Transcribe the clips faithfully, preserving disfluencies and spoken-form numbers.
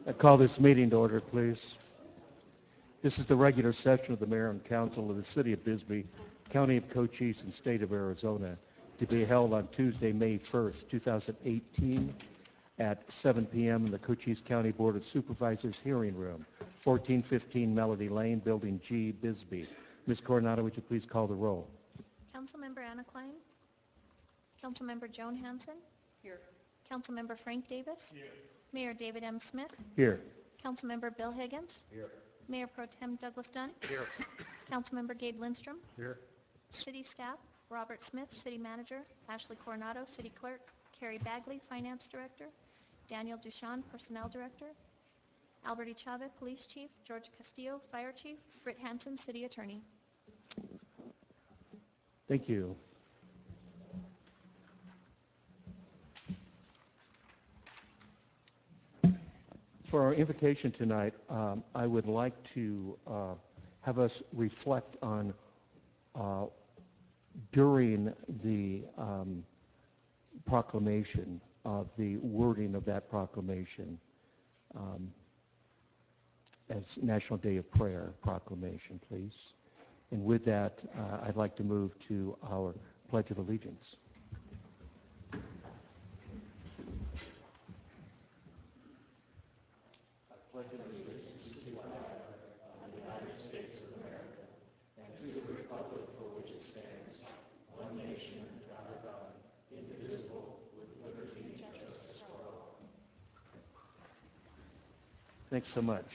I call this meeting to order, please. This is the regular session of the Mayor and Council of the City of Bisbee, County of Cochise, and State of Arizona, to be held on Tuesday, May first, two thousand eighteen, at seven p.m. in the Cochise County Board of Supervisors Hearing Room, fourteen fifteen Melody Lane, Building G, Bisbee. Miz Coronado, would you please call the roll? Councilmember Anna Klein. Councilmember Joan Hanson. Here. Councilmember Frank Davis. Here. Mayor David M. Smith. Here. Councilmember Bill Higgins. Here. Mayor Pro Tem Douglas Dunn. Here. Councilmember Gabe Lindstrom. Here. City staff, Robert Smith, City Manager, Ashley Coronado, City Clerk, Carrie Bagley, Finance Director, Daniel Duchan, Personnel Director, Albert E. Chavez, Police Chief, George Castillo, Fire Chief, Britt Hanson, City Attorney. Thank you. For our invocation tonight, um, I would like to uh, have us reflect on uh, during the um, proclamation of the wording of that proclamation um, as National Day of Prayer proclamation, please. And with that, uh, I'd like to move to our Pledge of Allegiance. Pledge allegiance to the flag of the United States of America and to the republic for which it stands, one nation under God, indivisible, with liberty and justice for all. Thanks so much.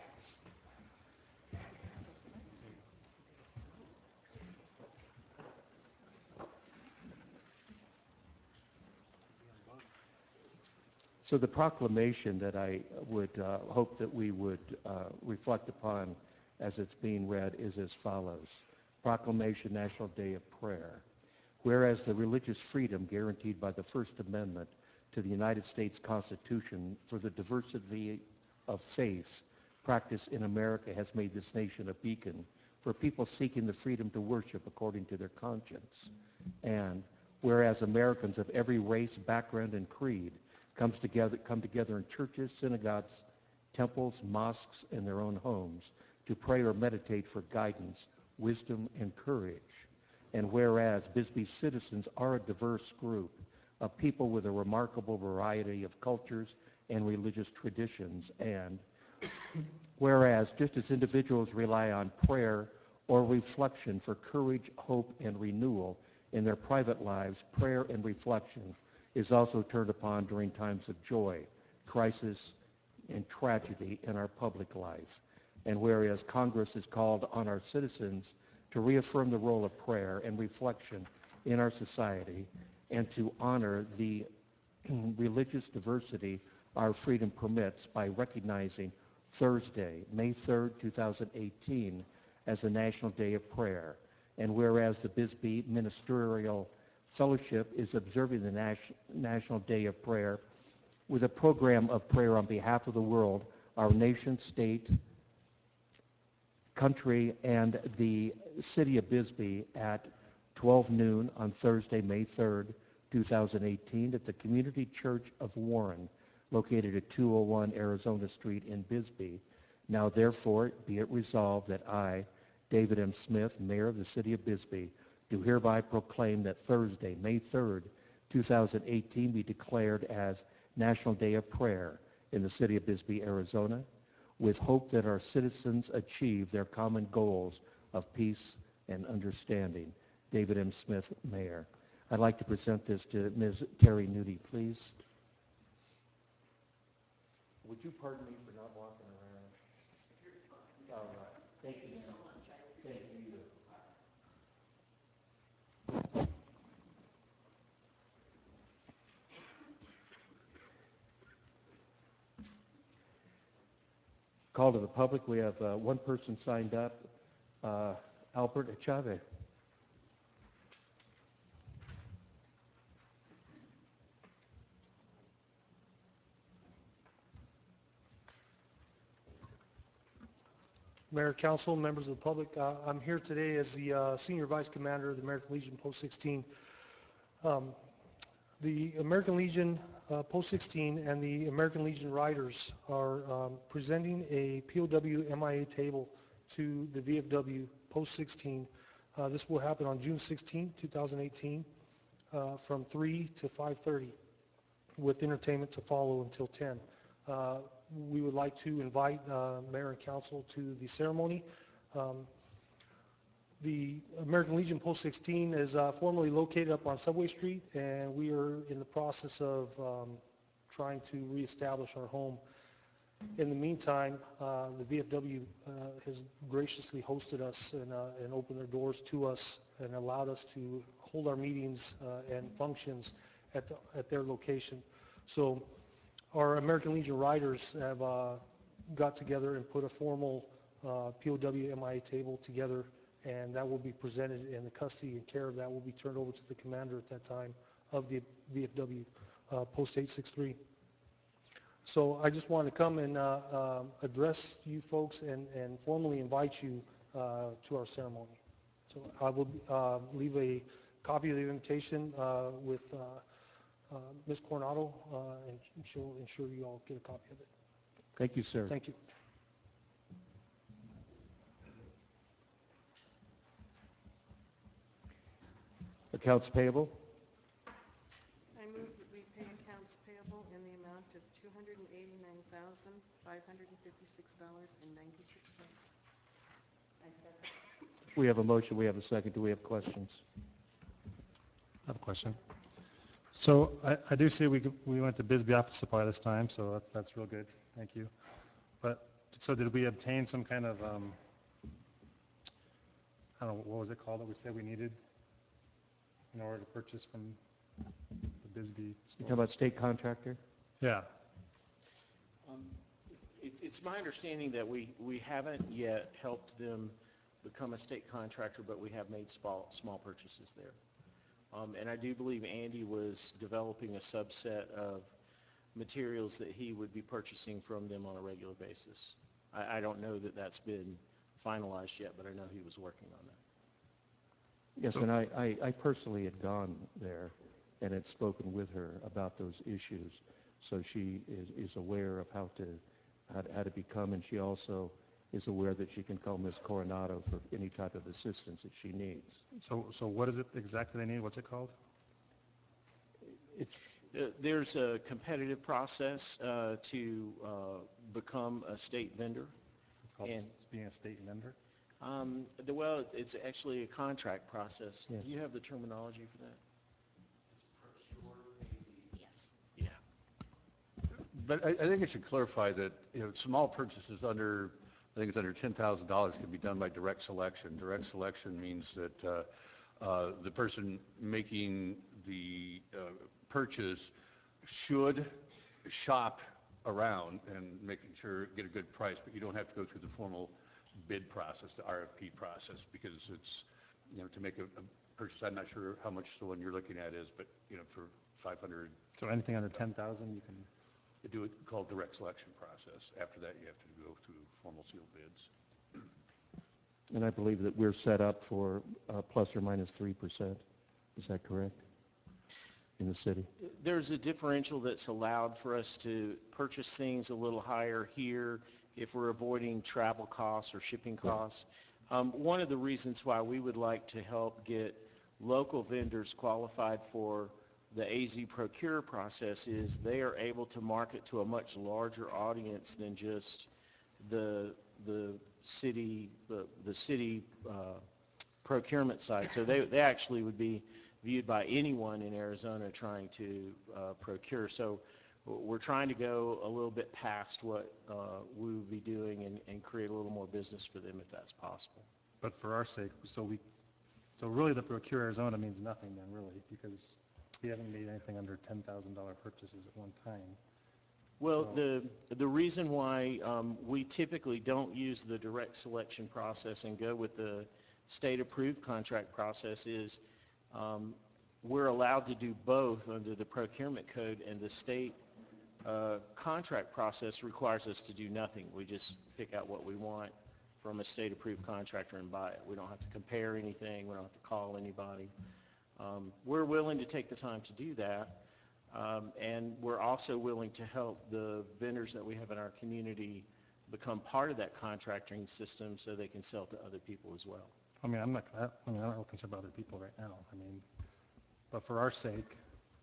So the proclamation that I would uh, hope that we would uh, reflect upon as it's being read is as follows. Proclamation, National Day of Prayer. Whereas the religious freedom guaranteed by the First Amendment to the United States Constitution for the diversity of faiths practiced in America has made this nation a beacon for people seeking the freedom to worship according to their conscience. And whereas Americans of every race, background, and creed comes together, come together in churches, synagogues, temples, mosques, and their own homes to pray or meditate for guidance, wisdom, and courage. And whereas Bisbee citizens are a diverse group of people with a remarkable variety of cultures and religious traditions, and whereas just as individuals rely on prayer or reflection for courage, hope, and renewal in their private lives, prayer and reflection is also turned upon during times of joy, crisis, and tragedy in our public life. And whereas Congress is called on our citizens to reaffirm the role of prayer and reflection in our society and to honor the religious diversity our freedom permits by recognizing Thursday, May third, two thousand eighteen, as the National Day of Prayer. And whereas the Bisbee Ministerial Fellowship is observing the Nas- National Day of Prayer with a program of prayer on behalf of the world, our nation, state, country, and the city of Bisbee at twelve noon on Thursday, May third, two thousand eighteen at the Community Church of Warren, located at two oh one Arizona Street in Bisbee. Now therefore be it resolved that I, David M. Smith, Mayor of the City of Bisbee, do hereby proclaim that Thursday, May third, two thousand eighteen be declared as National Day of Prayer in the city of Bisbee, Arizona, with hope that our citizens achieve their common goals of peace and understanding. David M. Smith, Mayor. I'd like to present this to Miz Terry Nudie, please. Would you pardon me for not walking around? All right. Thank you so much. Thank you. Call to the public. We have uh, one person signed up, uh, Albert Chavez. Mayor, Council, members of the public, uh, I'm here today as the uh, Senior Vice Commander of the American Legion Post sixteen. Um, the American Legion uh, Post sixteen and the American Legion Riders are um, presenting a P O W M I A table to the V F W Post sixteen. Uh, This will happen on June sixteenth, two thousand eighteen, uh, from three to five thirty, with entertainment to follow until ten. Uh, We would like to invite uh, Mayor and Council to the ceremony. Um, The American Legion Post sixteen is uh, formerly located up on Subway Street, and we are in the process of um, trying to reestablish our home. In the meantime, uh, the V F W uh, has graciously hosted us and, uh, and opened their doors to us and allowed us to hold our meetings uh, and functions at, the, at their location. So our American Legion Riders have uh, got together and put a formal uh, P O W M I A table together, and that will be presented, and the custody and care of that will be turned over to the commander at that time of the V F W uh, Post eight sixty-three. So I just want to come and uh, uh, address you folks and, and formally invite you uh, to our ceremony. So I will uh, leave a copy of the invitation uh, with uh, uh, Miz Coronado, uh, and she'll ensure you all get a copy of it. Thank you, sir. Thank you. Accounts payable? I move that we pay accounts payable in the amount of two hundred eighty-nine thousand, five hundred fifty-six dollars and ninety-six cents. I second. We have a motion, we have a second. Do we have questions? I have a question. So I, I do see we, could- we went to Bisbee Office Supply this time, so that, that's real good. Thank you. But, so did we obtain some kind of, um, I don't know, what was it called that we said we needed in order to purchase from the Bisbee You store? talking about state contractor? Yeah. Um, it- It's my understanding that we, we haven't yet helped them become a state contractor, but we have made small, small purchases there. Um, And I do believe Andy was developing a subset of materials that he would be purchasing from them on a regular basis. I, I don't know that that's been finalized yet, but I know he was working on that. Yes, and I, I, I personally had gone there and had spoken with her about those issues. So she is, is aware of how to, how to, how to become, and she also is aware that she can call Miz Coronado for any type of assistance that she needs. So, so what is it exactly they need? What's it called? It's, Uh, There's a competitive process uh, to uh, become a state vendor. It's called And- being a state vendor? Um, the, well, it's actually a contract process. Yes. Do you have the terminology for that? Yeah. But I, I think I should clarify that, you know, small purchases under, I think it's under ten thousand dollars can be done by direct selection. Direct selection means that uh, uh, the person making the uh, purchase should shop around and making sure, get a good price, but you don't have to go through the formal bid process, the R F P process, because it's, you know, to make a, a purchase, I'm not sure how much the one you're looking at is, but, you know, for five hundred, So anything under ten thousand you can, you do it called direct selection process. After that, you have to go through formal sealed bids. and I believe that we're set up for uh, plus or minus three percent. Is that correct? In the city? There's a differential that's allowed for us to purchase things a little higher here if we're avoiding travel costs or shipping costs. Um, one of the reasons why we would like to help get local vendors qualified for the A Z Procure process is they are able to market to a much larger audience than just the the city the, the city uh, procurement side. So they they actually would be viewed by anyone in Arizona trying to uh, procure. So we're trying to go a little bit past what uh, we would be doing and, and create a little more business for them if that's possible. but for our sake, so we, so really the Procure Arizona means nothing then, really, because we haven't made anything under ten thousand dollars purchases at one time. Well, So- the, the reason why um, we typically don't use the direct selection process and go with the state-approved contract process is um, we're allowed to do both under the procurement code, and the state uh, contract process requires us to do nothing. We just pick out what we want from a state-approved contractor and buy it. We don't have to compare anything. We don't have to call anybody. Um, we're willing to take the time to do that. Um, And we're also willing to help the vendors that we have in our community become part of that contracting system so they can sell to other people as well. I mean, I'm not, I I mean, I'm not real concerned about other people right now. I mean, but for our sake,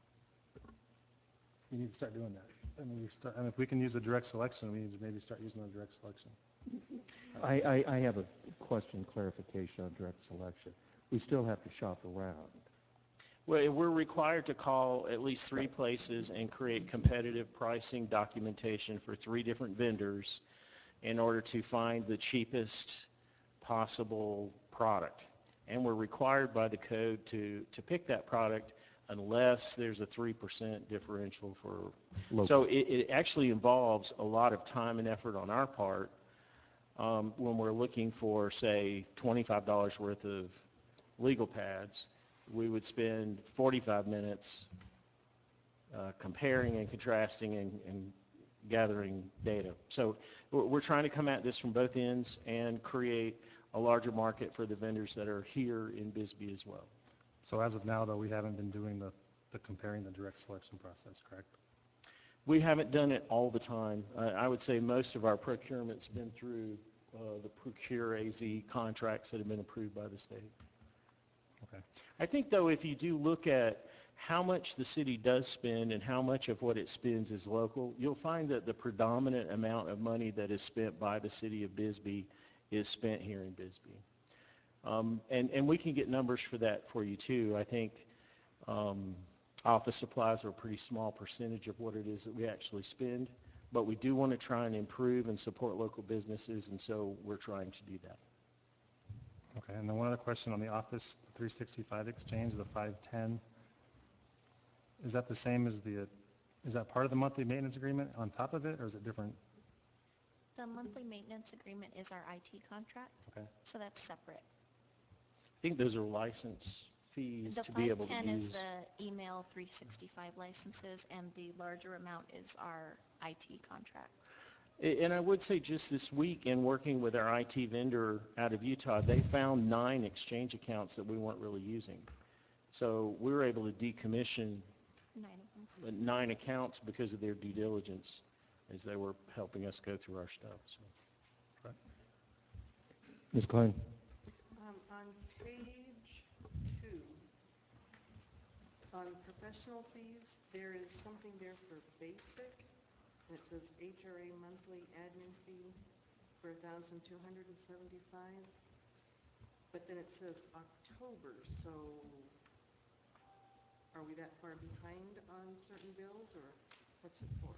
we need to start doing that. I mean, we start, and if we can use the direct selection, we need to maybe start using the direct selection. I, I, I have a question, clarification on direct selection. We still have to shop around. Well, we're required to call at least three places and create competitive pricing documentation for three different vendors in order to find the cheapest possible product. And we're required by the code to, to pick that product unless there's a three percent differential for... Local. So it, it actually involves a lot of time and effort on our part um, when we're looking for, say, twenty-five dollars worth of legal pads. We would spend forty-five minutes uh, comparing and contrasting and, and gathering data. So we're, we're trying to come at this from both ends and create a larger market for the vendors that are here in Bisbee as well. So as of now, though, we haven't been doing the, the comparing the direct selection process, correct? We haven't done it all the time. Uh, I would say most of our procurement's been through uh, the Procure A Z contracts that have been approved by the state. Okay. I think, though, if you do look at how much the city does spend and how much of what it spends is local, you'll find that the predominant amount of money that is spent by the city of Bisbee is spent here in Bisbee. Um, and, and we can get numbers for that for you, too. I think um, office supplies are a pretty small percentage of what it is that we actually spend, but we do want to try and improve and support local businesses, and so we're trying to do that. Okay, and then one other question on the Office three sixty-five exchange, the five ten. Is that the same as the, is that part of the monthly maintenance agreement on top of it, or is it different? The monthly maintenance agreement is our I T contract, Okay. so that's separate. I think those are license fees The to be able to five ten is use. the email three sixty-five licenses, and the larger amount is our I T contract. A- And I would say just this week, in working with our I T vendor out of Utah, they found nine exchange accounts that we weren't really using. So we were able to decommission Nine of them. uh, nine accounts because of their due diligence as they were helping us go through our stuff. So. Miz Klein? Um, on page two, on professional fees, there is something there for basic, and it says H R A monthly admin fee for one thousand two hundred seventy-five, but then it says October, so are we that far behind on certain bills, or what's it for?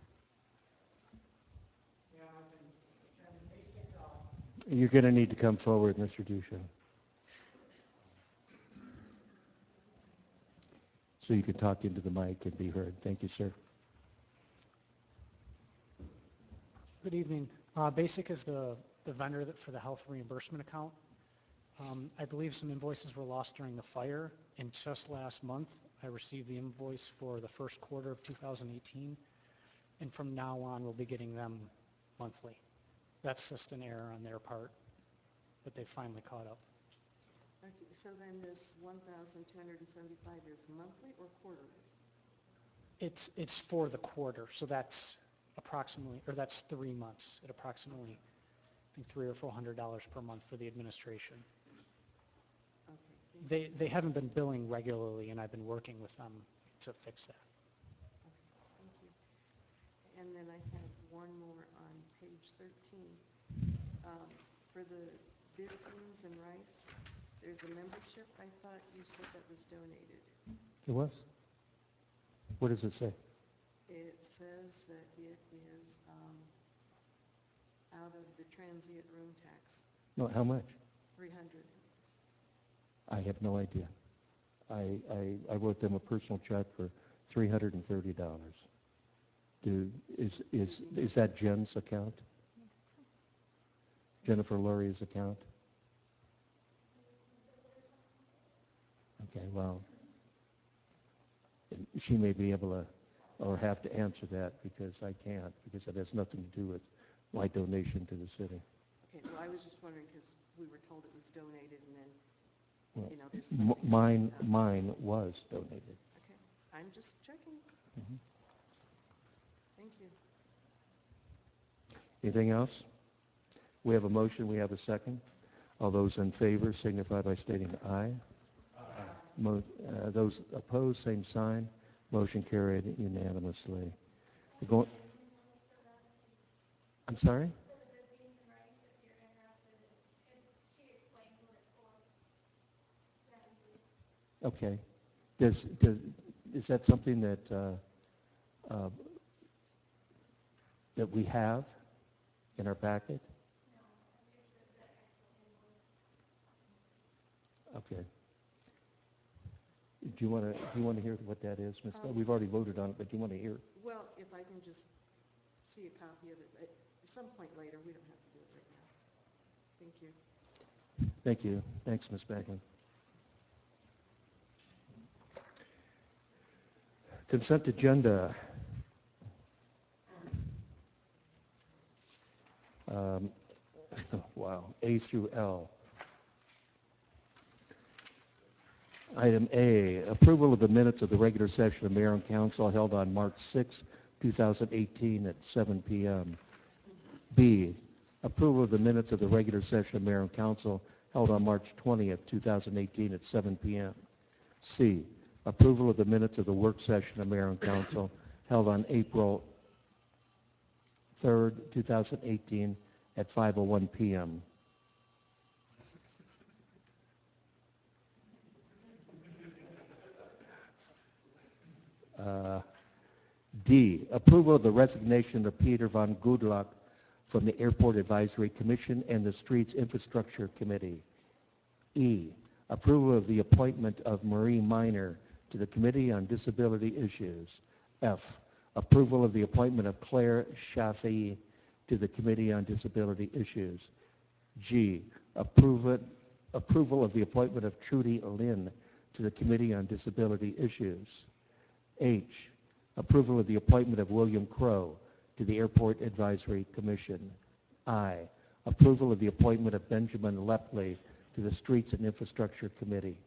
You're going to need to come forward, Mister Dushan, so you can talk into the mic and be heard. Thank you, sir. Good evening. Uh, Basic is the, the vendor that for the health reimbursement account. Um, I believe some invoices were lost during the fire, and just last month, I received the invoice for the first quarter of two thousand eighteen, and from now on, we'll be getting them monthly. That's just an error on their part, but they finally caught up. Okay, so then this one thousand two hundred seventy-five is monthly or quarterly? It's, it's for the quarter, so that's approximately, or that's three months at approximately, I think, three or four hundred dollars per month for the administration. Okay, thank you. They, they haven't been billing regularly, and I've been working with them to fix that. Okay, thank you. And then I have one more on page thirteen. Um, For the biz beans and rice, there's a membership. I thought you said that was donated. It was? What does it say? It says that it is um, out of the transient room tax, No, how much? three hundred. I have no idea. I, I, I wrote them a personal check for three hundred thirty dollars. Do, is, is, is that Jen's account? Jennifer Lurie's account? Okay, well, she may be able to, or have to answer that, because I can't, because it has nothing to do with my donation to the city. Okay, well, I was just wondering because we were told it was donated and then, Well, you know, there's m- something. mine, uh, mine was donated. Okay, I'm just checking. Thank you. Anything else? We have a motion, we have a second. All those in favor signify by stating aye. Mo- uh, Those opposed, same sign. Motion carried unanimously. We're going- I'm sorry? Okay. Does, does, is that something that, uh, uh, that we have in our packet? Okay. Do you want to, do you want to hear what that is, Miz Scott? Um, We've already voted on it, but do you want to hear? Well, if I can just see a copy of it at at some point later, we don't have to do it right now. Thank you. Thank you. Thanks, Miz Bagley. Consent agenda. Um, wow, A through L. Item A, approval of the minutes of the regular session of Mayor and Council held on March sixth, two thousand eighteen at seven p.m. B, approval of the minutes of the regular session of Mayor and Council held on March twentieth, two thousand eighteen at seven p.m. C, approval of the minutes of the work session of Mayor and Council held on April third, two thousand eighteen at five oh one p.m. Uh, D, approval of the resignation of Peter von Gudlach from the Airport Advisory Commission and the Streets Infrastructure Committee. E, approval of the appointment of Marie Miner to the Committee on Disability Issues. F, approval of the appointment of Claire Shafi to the Committee on Disability Issues. G, approval, approval of the appointment of Trudy Lynn to the Committee on Disability Issues. H, approval of the appointment of William Crow to the Airport Advisory Commission. I, approval of the appointment of Benjamin Lepley to the Streets and Infrastructure Committee.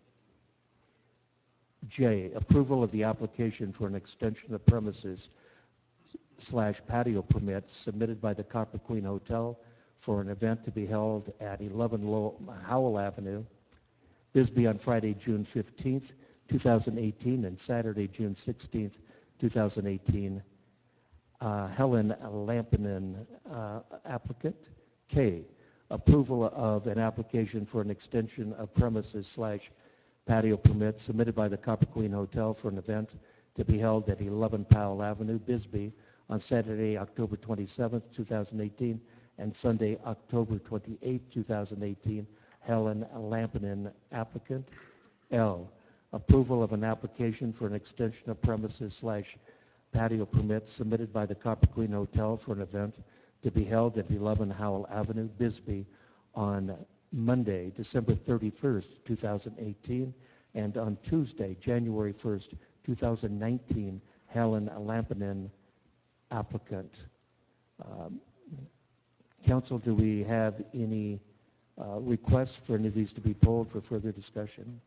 J, approval of the application for an extension of premises slash patio permit submitted by the Copper Queen Hotel for an event to be held at eleven Howell Avenue, Bisbee, on Friday, June fifteenth, two thousand eighteen, and Saturday, June sixteenth, two thousand eighteen. Uh, Helen Lampinen, uh, applicant. K, approval of an application for an extension of premises slash patio permit submitted by the Copper Queen Hotel for an event to be held at eleven Powell Avenue, Bisbee, on Saturday, October twenty-seventh, two thousand eighteen, and Sunday, October twenty-eighth, two thousand eighteen. Helen Lampinen, applicant. L, approval of an application for an extension of premises slash patio permit submitted by the Copper Queen Hotel for an event to be held at eleven Howell Avenue, Bisbee, on Monday, December thirty-first, two thousand eighteen, and on Tuesday, January first, two thousand nineteen. Helen Lampinen, applicant. Um, Council, do we have any uh, requests for any of these to be pulled for further discussion?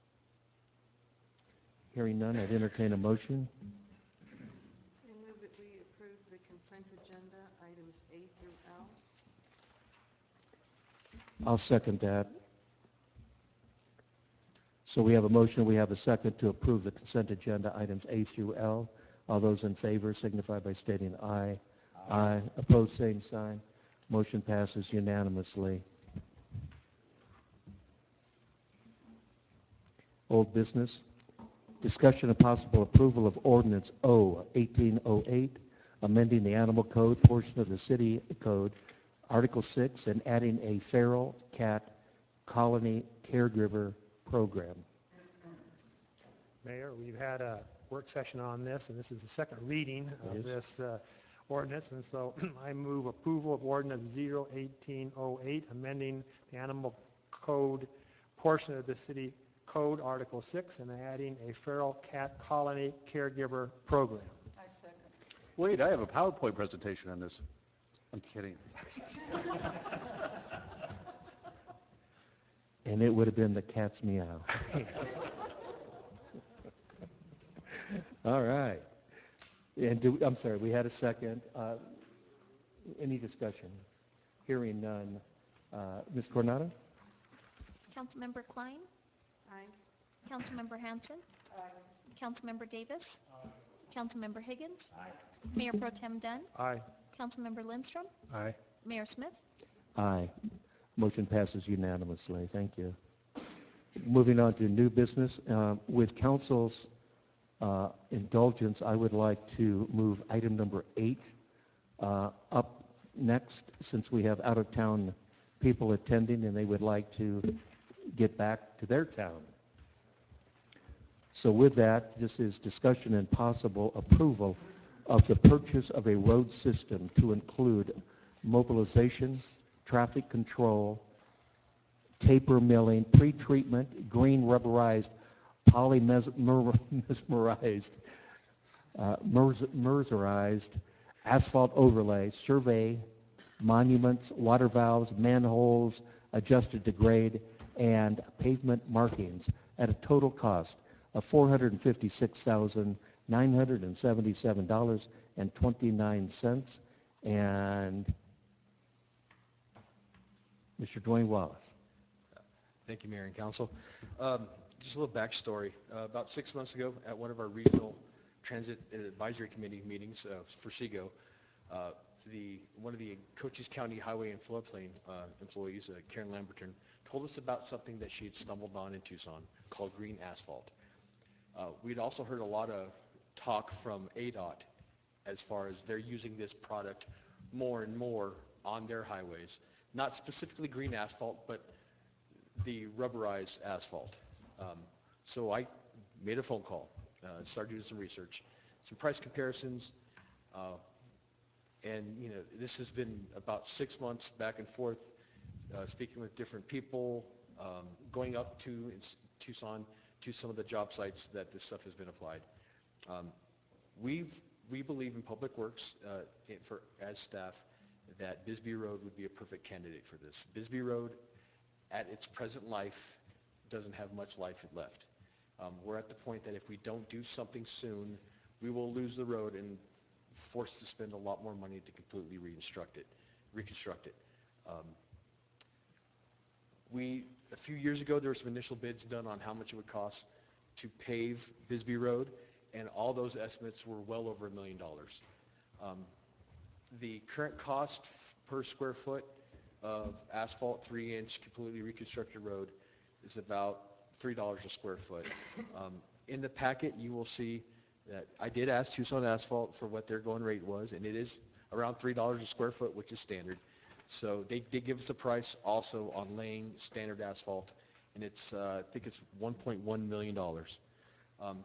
Hearing none, I'd entertain a motion. I move that we approve the consent agenda, items A through L. I'll second that. So we have a motion, we have a second to approve the consent agenda, items A through L. All those in favor signify by stating aye. Aye. Aye. Opposed, same sign. Motion passes unanimously. Old business. Discussion of possible approval of ordinance O eighteen oh eight, amending the animal code portion of the city code, Article six, and adding a feral cat colony caregiver program. Mayor, we've had a work session on this, and this is the second reading It of is. this uh, ordinance, and so I move approval of ordinance zero eighteen oh eight, amending the animal code portion of the city code, Article six, and adding a feral cat colony caregiver program. I second. Wait, I have a PowerPoint presentation on this. I'm kidding. And it would have been the cat's meow. All right. And do, I'm sorry, we had a second. Uh, Any discussion? Hearing none. Uh, Miz Coronado? Councilmember Klein? Aye. Councilmember Hanson? Councilmember Davis? Councilmember Higgins? Mayor Pro Tem Dunn? Aye. Councilmember Lindstrom? Aye. Mayor Smith? Aye. Motion passes unanimously. Thank you. Moving on to new business. Uh, With council's uh, indulgence, I would like to move item number eight uh, up next, since we have out-of-town people attending and they would like to get back to their town. So with that, this is discussion and possible approval of the purchase of a road system to include mobilization, traffic control, taper milling, pre-treatment, green rubberized, polymesmerized, uh, mercerized, asphalt overlay, survey, monuments, water valves, manholes adjusted to grade, and pavement markings at a total cost of four hundred fifty-six thousand nine hundred seventy-seven dollars and twenty-nine cents. And Mister Dwayne Wallace. Thank you, Mayor and Council. Um, just a little backstory. Uh, about six months ago, at one of our regional transit advisory committee meetings uh, for SEGO, uh, the one of the Cochise County Highway and Floodplain uh, employees, uh, Karen Lamberton, told us about something that she had stumbled on in Tucson called green asphalt. Uh, we'd also heard a lot of talk from A D O T as far as they're using this product more and more on their highways. Not specifically green asphalt, but the rubberized asphalt. Um, so I made a phone call, uh, started doing some research, some price comparisons, uh, and you know, this has been about six months back and forth, uh, speaking with different people, um, going up to in Tucson to some of the job sites that this stuff has been applied. Um, we've, we believe in Public Works uh, it, for, as staff that Bisbee Road would be a perfect candidate for this. Bisbee Road, at its present life, doesn't have much life left. Um, we're at the point that if we don't do something soon, we will lose the road and forced to spend a lot more money to completely reconstruct it. Reconstruct it. Um, we, a few years ago, there were some initial bids done on how much it would cost to pave Bisbee Road, and all those estimates were well over a million dollars. Um, the current cost per square foot of asphalt, three-inch, completely reconstructed road is about three dollars a square foot. Um, in the packet, you will see that I did ask Tucson Asphalt for what their going rate was, and it is around three dollars a square foot, which is standard. So they did give us a price also on laying standard asphalt, and it's, uh, I think it's one point one million dollars. Um,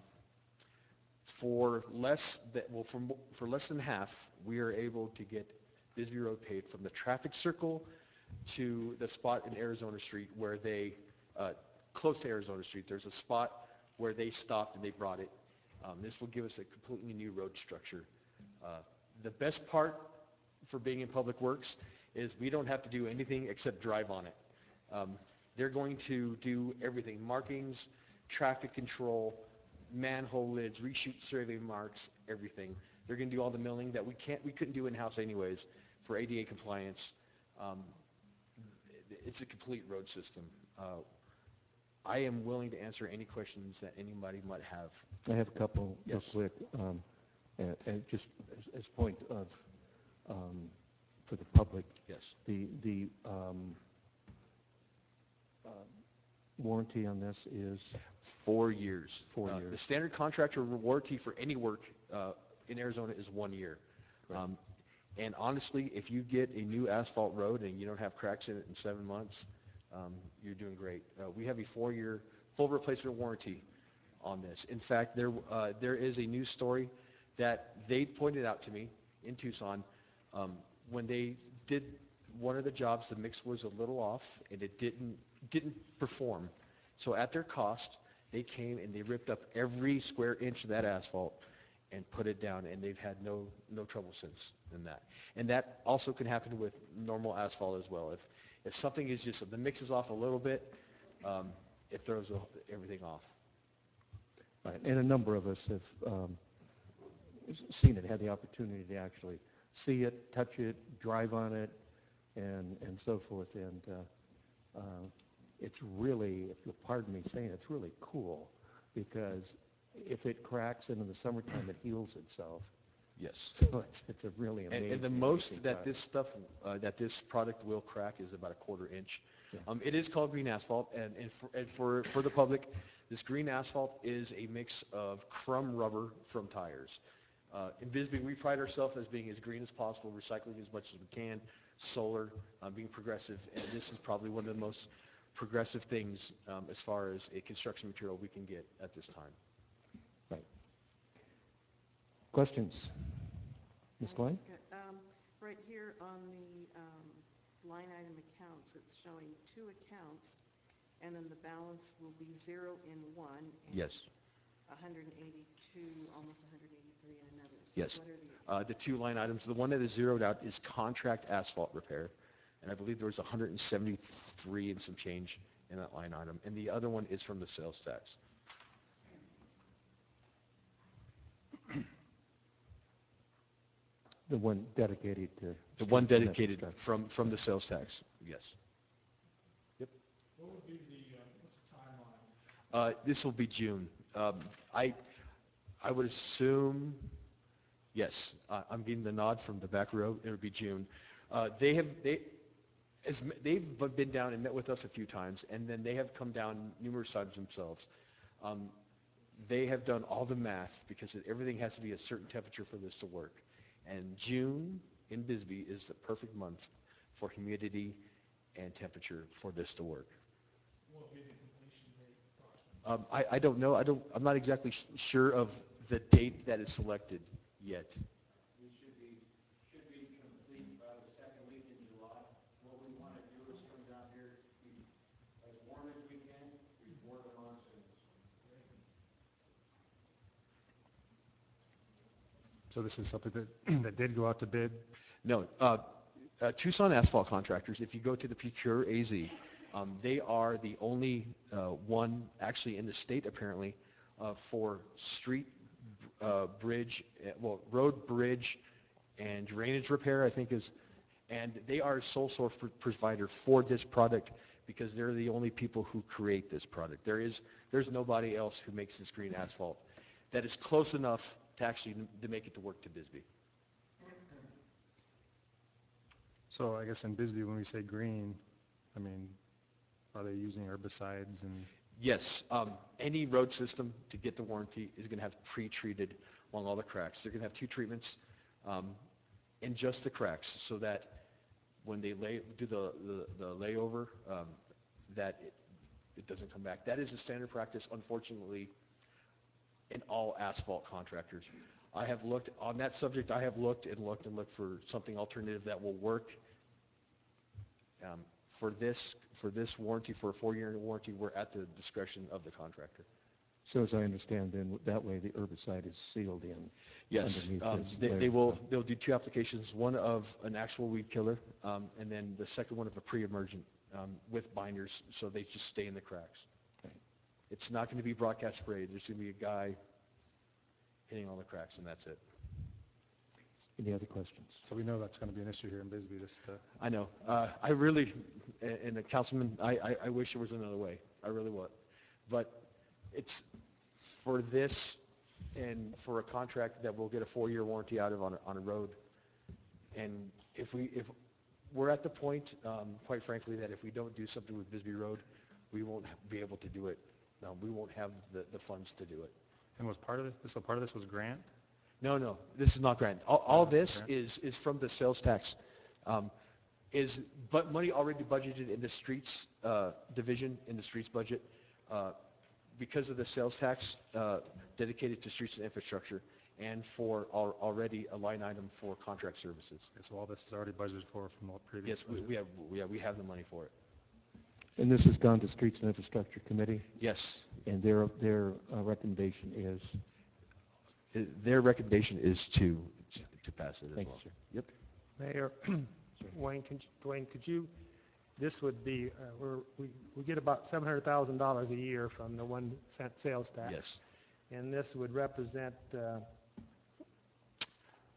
for less that, well, for, for less than half, we are able to get Bisbee Road paved from the traffic circle to the spot in Arizona Street where they, uh, close to Arizona Street, there's a spot where they stopped and they brought it. Um, this will give us a completely new road structure. Uh, the best part for being in Public Works is we don't have to do anything except drive on it. Um, they're going to do everything, markings, traffic control, manhole lids, reshoot survey marks, everything. They're going to do all the milling that we can't, we couldn't do in-house anyways for A D A compliance. Um, it's a complete road system. Uh, I am willing to answer any questions that anybody might have. I have a couple real Yes. quick, um, and, and just as, as point of, um, for the public, Yes. the, the um, uh, warranty on this is Four years. Four Uh, years. The standard contractor warranty for any work uh, in Arizona is one year. Right. Um, and honestly, if you get a new asphalt road and you don't have cracks in it in seven months, um, you're doing great. Uh, we have a four-year full replacement warranty on this. In fact, there uh, there is a news story that they pointed out to me in Tucson. Um, when they did one of the jobs, the mix was a little off and it didn't didn't perform. So at their cost, they came and they ripped up every square inch of that asphalt and put it down, and they've had no no trouble since in that. And that also can happen with normal asphalt as well. If if something is just, the mix is off a little bit, um, it throws everything off. Right, and a number of us have um, seen it, had the opportunity to actually see it, touch it, drive on it, and, and so forth. And uh, uh, it's really, if you'll pardon me saying, it's really cool because if it cracks and in the summertime it heals itself. Yes. So it's, it's a really And, amazing. and the most amazing that product. this stuff, uh, that this product will crack is about a quarter inch. Yeah. Um, it is called green asphalt, and, and, for, and for, for the public, this green asphalt is a mix of crumb rubber from tires. Uh, in Bisbee, we pride ourselves as being as green as possible, recycling as much as we can, solar, uh, being progressive, and this is probably one of the most progressive things um, as far as a construction material we can get at this time. Right. Questions? Miz Klein? Okay, um, Right here on the um, line item accounts, it's showing two accounts, and then the balance will be zero in one. And Yes. one hundred eighty-two, almost one hundred eighty-three in another. So Yes. What are the, Uh, the two line items, the one that is zeroed out is contract asphalt repair, and I believe there was one hundred seventy-three and some change in that line item, and the other one is from the sales tax. The one dedicated to... The one streets and dedicated infrastructure. from, from the sales tax, yes. Yep. What would be the, uh, what's the timeline? Uh, this will be June. Um, I, I would assume, yes, uh, I'm getting the nod from the back row, it would be June. Uh, they have, they, as, m- they've been down and met with us a few times, and then they have come down numerous times themselves. Um, they have done all the math, because everything has to be a certain temperature for this to work. And June in Bisbee is the perfect month for humidity and temperature for this to work. What would be the completion date approximately? Um, I, I don't know. I don't, I'm not exactly sh- sure of the date that is selected yet. We should be, should be complete by the second week in July. What we want to do is come down here, be as warm as we can before the monsoon. So this is something that, that did go out to bid? No, uh, uh, Tucson Asphalt Contractors, if you go to the Procure A Z, um, they are the only uh, one actually in the state apparently uh, for street, uh, bridge, uh, well, road, bridge, and drainage repair, I think is, and they are sole source pr- provider for this product because they're the only people who create this product. There is, there's nobody else who makes this green asphalt that is close enough to actually to make it to work to Bisbee. So I guess in Bisbee, when we say green, I mean, are they using herbicides and? Yes, um, any road system to get the warranty is going to have pre-treated along all the cracks. They're going to have two treatments um, in just the cracks so that when they lay, do the, the, the layover, um, that it, it doesn't come back. That is a standard practice, unfortunately, in all asphalt contractors. I have looked, on that subject, I have looked and looked and looked for something alternative that will work. Um, for this, for this warranty, for a four-year warranty, we're at the discretion of the contractor. So as I understand, then, that way the herbicide is sealed in. Yes, underneath um, this they, layer they of will, stuff. they'll do two applications, one of an actual weed killer, um, and then the second one of a pre-emergent um, with binders, so they just stay in the cracks. Okay. It's not going to be broadcast sprayed. There's going to be a guy hitting all the cracks, and that's it. Any other questions? So we know that's going to be an issue here in Bisbee, just uh I know. Uh, I really, a- and the councilman, I, I, I wish there was another way. I really would. But it's for this and for a contract that we'll get a four-year warranty out of on a, on a road. And if we, if we're at the point, um, quite frankly, that if we don't do something with Bisbee Road, we won't be able to do it. No, we won't have the, the funds to do it. and was part of this, so part of this was grant? No, no, this is not grant. All, all this Grant? is, is from the sales tax. Um, is, but money already budgeted in the streets, uh, division, in the streets budget, uh, because of the sales tax, uh, dedicated to streets and infrastructure, and for al- already a line item for contract services. Okay, so all this is already budgeted for from the previous Yes, we, budget? we have, we have, we have the money for it. And this has gone to Streets and Infrastructure Committee, Yes, and their, their uh, recommendation is, Uh, their recommendation is to, to pass it as thank well. you, sir. Yep. Mayor, Wayne, could you- Dwayne, could you, this would be, uh, we're, we, we get about seven hundred thousand dollars a year from the one cent sales tax. Yes. And this would represent uh,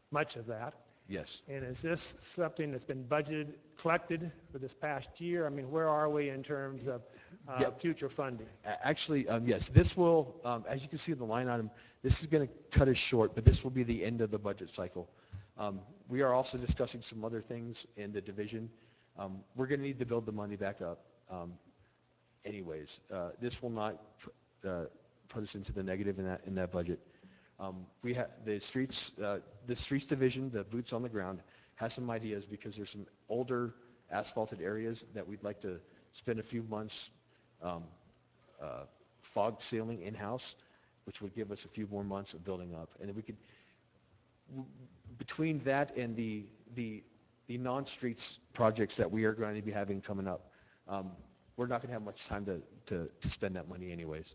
much of that. Yes. And is this something that's been budgeted, collected for this past year? I mean, where are we in terms of uh, Yeah. future funding? A- Actually, um, yes, this will, um, as you can see in the line item, this is going to cut us short, but this will be the end of the budget cycle. Um, We are also discussing some other things in the division. Um, We're going to need to build the money back up um, anyways. Uh, This will not pu- uh, put us into the negative in that, in that budget. Um, We have, the streets, uh, the streets division, the boots on the ground, has some ideas because there's some older asphalted areas that we'd like to spend a few months um, uh, fog sealing in-house, which would give us a few more months of building up. And then we could, w- between that and the, the, the non-streets projects that we are going to be having coming up, um, we're not going to have much time to, to, to spend that money anyways.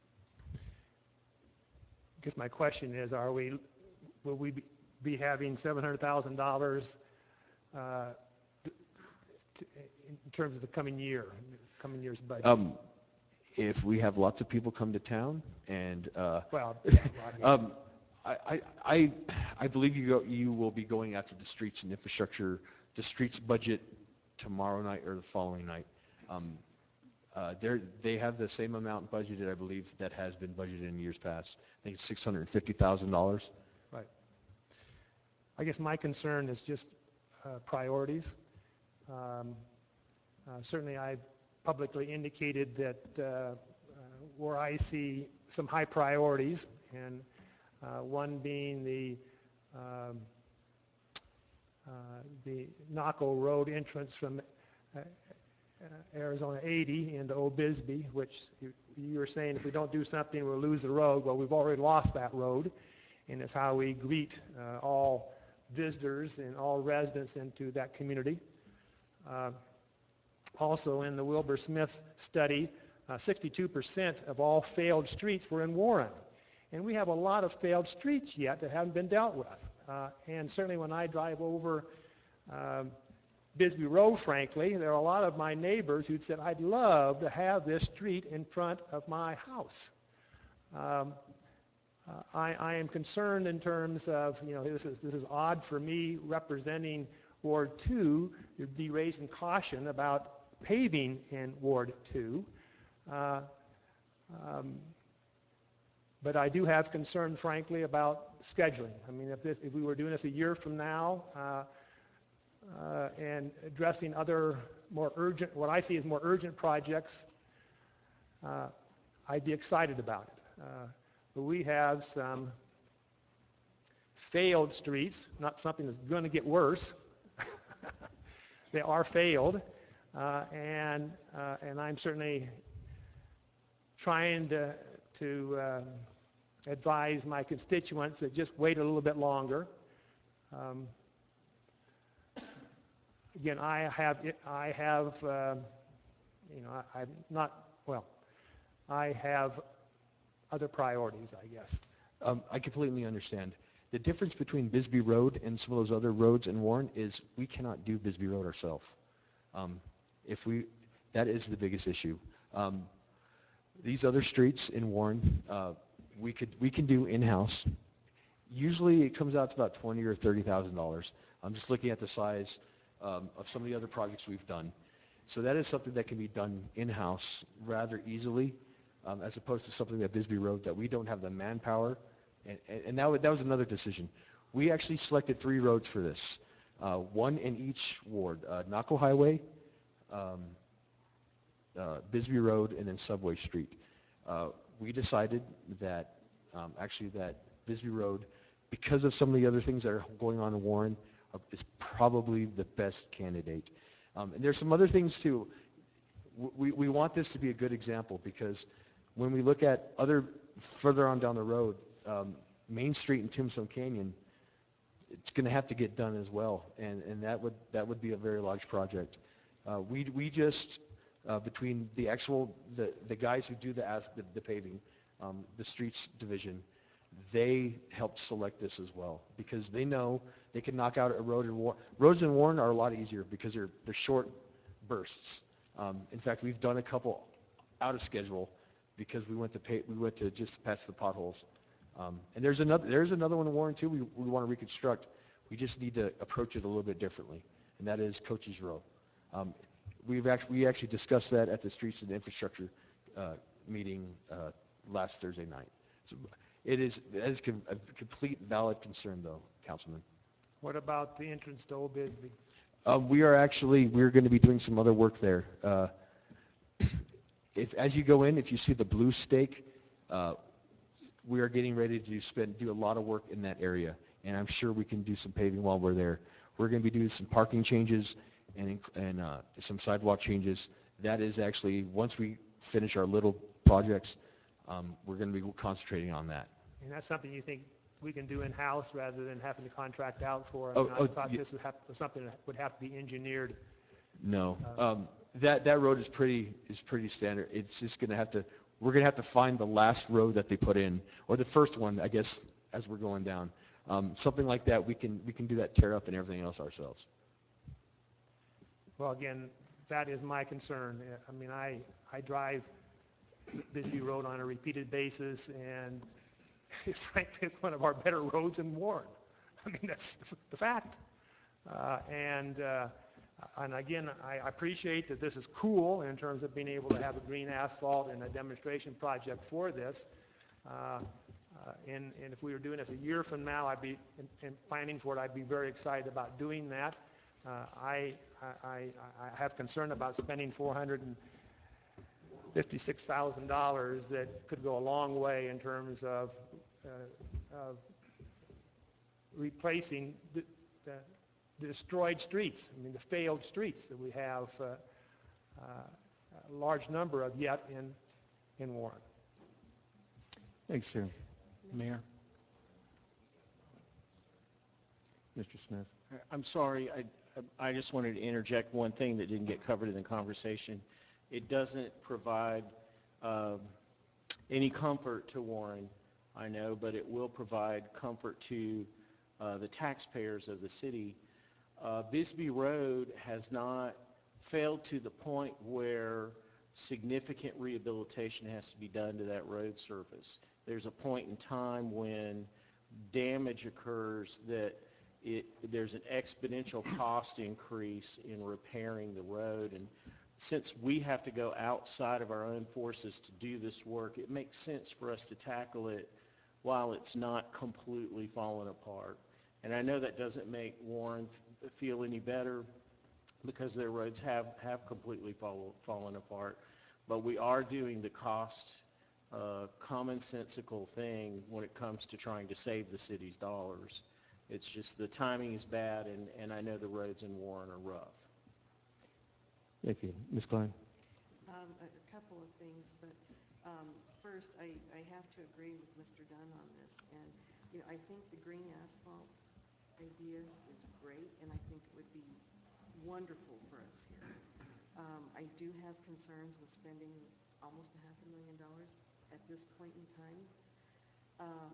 I guess my question is, are we, will we be- be having seven hundred thousand dollars uh, t- t- in terms of the coming year, coming year's budget? Um, If we have lots of people come to town and, uh, Well, yeah, well, I mean- um, I, I, I I believe you go, you will be going after the streets and infrastructure, the streets budget tomorrow night or the following night. Um, uh, they're, they have the same amount budgeted, I believe, that has been budgeted in years past. I think it's six hundred fifty thousand dollars. Right. I guess my concern is just uh, priorities. Um, uh, Certainly, I publicly indicated that uh, uh, where I see some high priorities, and uh, one being the um, uh, the Naco Road entrance from uh, uh, Arizona eighty into Old Bisbee, which you, you were saying if we don't do something, we'll lose the road. Well, we've already lost that road, and it's how we greet uh, all visitors and all residents into that community. Uh, Also, in the Wilbur Smith study, uh, sixty-two percent of all failed streets were in Warren. And we have a lot of failed streets yet that haven't been dealt with. Uh, and certainly when I drive over um, Bisbee Road, frankly, there are a lot of my neighbors who'd said, I'd love to have this street in front of my house. Um, uh, I, I am concerned in terms of, you know, this is, this is odd for me representing Ward two, you'd be raising caution about paving in Ward two. Uh, um, but I do have concern, frankly, about scheduling. I mean, if, this, if we were doing this a year from now uh, uh, and addressing other more urgent, what I see as more urgent projects, uh, I'd be excited about it. Uh, but we have some failed streets, not something that's going to get worse. They are failed, uh, and uh, and I'm certainly trying to to um, advise my constituents to just wait a little bit longer. Um, again, I have I have uh, you know I, I'm not well. I have other priorities, I guess. Um, I completely understand. The difference between Bisbee Road and some of those other roads in Warren is we cannot do Bisbee Road ourselves. Um, if we, that is the biggest issue. Um, these other streets in Warren, uh, we could we can do in-house. Usually it comes out to about twenty or thirty thousand dollars. I'm just looking at the size um, of some of the other projects we've done. So that is something that can be done in-house rather easily, um, as opposed to something like Bisbee Road that we don't have the manpower. And, and that, was, that was another decision. We actually selected three roads for this, uh, one in each ward, uh, Naco Highway, um, uh, Bisbee Road, and then Subway Street. Uh, we decided that, um, actually that Bisbee Road, because of some of the other things that are going on in Warren, uh, is probably the best candidate. Um, and there's some other things too. We, we want this to be a good example because when we look at other, further on down the road, Um, Main Street and Tombstone Canyon, it's going to have to get done as well, and, and that would that would be a very large project. Uh, we we just uh, between the actual the the guys who do the as, the, the paving, um, the streets division, they helped select this as well because they know they can knock out a road in Warren. Roads in Warren are a lot easier because they're they're short bursts. Um, in fact, we've done a couple out of schedule because we went to pay, we went to just patch the potholes. Um, and there's another, there's another one in Warren too we, we want to reconstruct. We just need to approach it a little bit differently, and that is Cochise Row. Um, we've actually, we actually discussed that at the Streets and Infrastructure uh, meeting uh, last Thursday night. So it is, it is com- a complete valid concern, though, Councilman. What about the entrance to Old Bisbee? Uh, we are actually, we're going to be doing some other work there. Uh, if, as you go in, if you see the blue stake, uh, we are getting ready to spend, do a lot of work in that area, and I'm sure we can do some paving while we're there. We're going to be doing some parking changes and, and uh, some sidewalk changes. That is actually, once we finish our little projects, um, we're going to be concentrating on that. And that's something you think we can do in-house rather than having to contract out for? I Oh, mean, I oh, thought yeah. this would have, was something that would have to be engineered. No, Uh, um, that, that road is pretty, is pretty standard. It's just going to have to, we're going to have to find the last road that they put in, or the first one, I guess, as we're going down. Um, something like that, we can, we can do that tear up and everything else ourselves. Well, again, that is my concern. Uh, I mean, I, I drive Bisbee Road on a repeated basis, and frankly, it's one of our better roads in Warren. I mean, that's the fact. Uh, and, uh, and again, I appreciate that this is cool in terms of being able to have a green asphalt and a demonstration project for this. Uh, uh, and, and if we were doing this a year from now, I'd be, in, in planning for it, I'd be very excited about doing that. Uh, I, I, I, I have concern about spending four hundred fifty-six thousand dollars that could go a long way in terms of, uh, of replacing the, the, the destroyed streets, I mean the failed streets that we have uh, uh, a large number of yet in, in Warren. Thanks, sir. Mayor? Mister Smith. I'm sorry, I, I just wanted to interject one thing that didn't get covered in the conversation. It doesn't provide um, any comfort to Warren, I know, but it will provide comfort to uh, the taxpayers of the city. Uh, Bisbee Road has not failed to the point where significant rehabilitation has to be done to that road surface. There's a point in time when damage occurs that it, there's an exponential cost increase in repairing the road, and since we have to go outside of our own forces to do this work, it makes sense for us to tackle it while it's not completely fallen apart. And I know that doesn't make Warren f- feel any better because their roads have, have completely fall, fallen apart, but we are doing the cost uh, commonsensical thing when it comes to trying to save the city's dollars. It's just the timing is bad, and, and I know the roads in Warren are rough. Thank you. Miz Klein? Um, a, a couple of things, but um, first, I, I have to agree with Mister Dunn on this. And, you know, I think the green asphalt idea is great, and I think it would be wonderful for us here. Um, I do have concerns with spending almost a half a million dollars at this point in time. Um,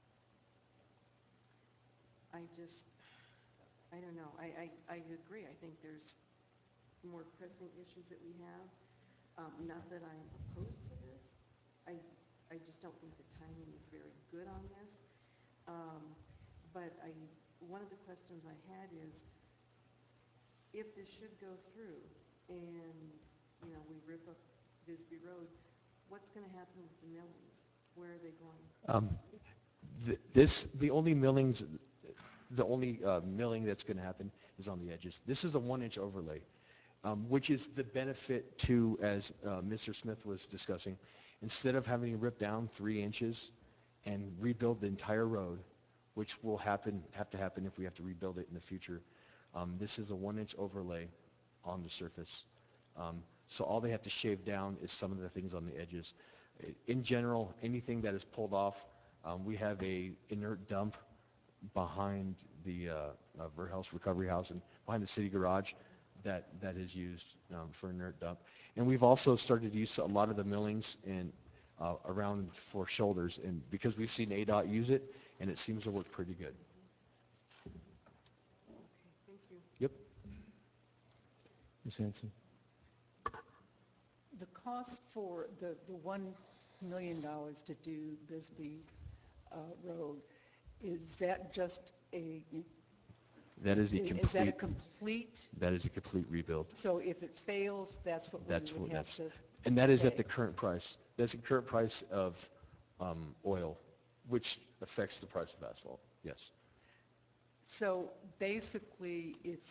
I just, I don't know. I, I, I agree. I think there's more pressing issues that we have. Um, not that I'm opposed to this. I, I just don't think the timing is very good on this. Um, but I, one of the questions I had is, if this should go through and, you know, we rip up Bisbee Road, what's going to happen with the millings? Where are they going? Um, th- this, the only millings, the only uh, milling that's going to happen is on the edges. This is a one-inch overlay, um, which is the benefit to, as uh, Mister Smith was discussing, instead of having to rip down three inches and rebuild the entire road, which will happen, have to happen if we have to rebuild it in the future. Um, this is a one-inch overlay on the surface. Um, so all they have to shave down is some of the things on the edges. In general, anything that is pulled off, um, we have a inert dump behind the uh, uh, Verhouse Recovery House and behind the city garage that, that is used um, for inert dump. And we've also started to use a lot of the millings in, uh, around for shoulders, and because we've seen A D O T use it, and it seems to work pretty good. Okay, thank you. Yep. Miz Hanson? The cost for the, the one million dollars to do Bisbee uh, Road, is that just a That is a Is is that a complete, complete, that is a complete rebuild. so if it fails, that's what That's we what, would have that's, to, and that is at pay. the current price. That's the current price of um, oil, which affects the price of asphalt, yes. so basically, it's,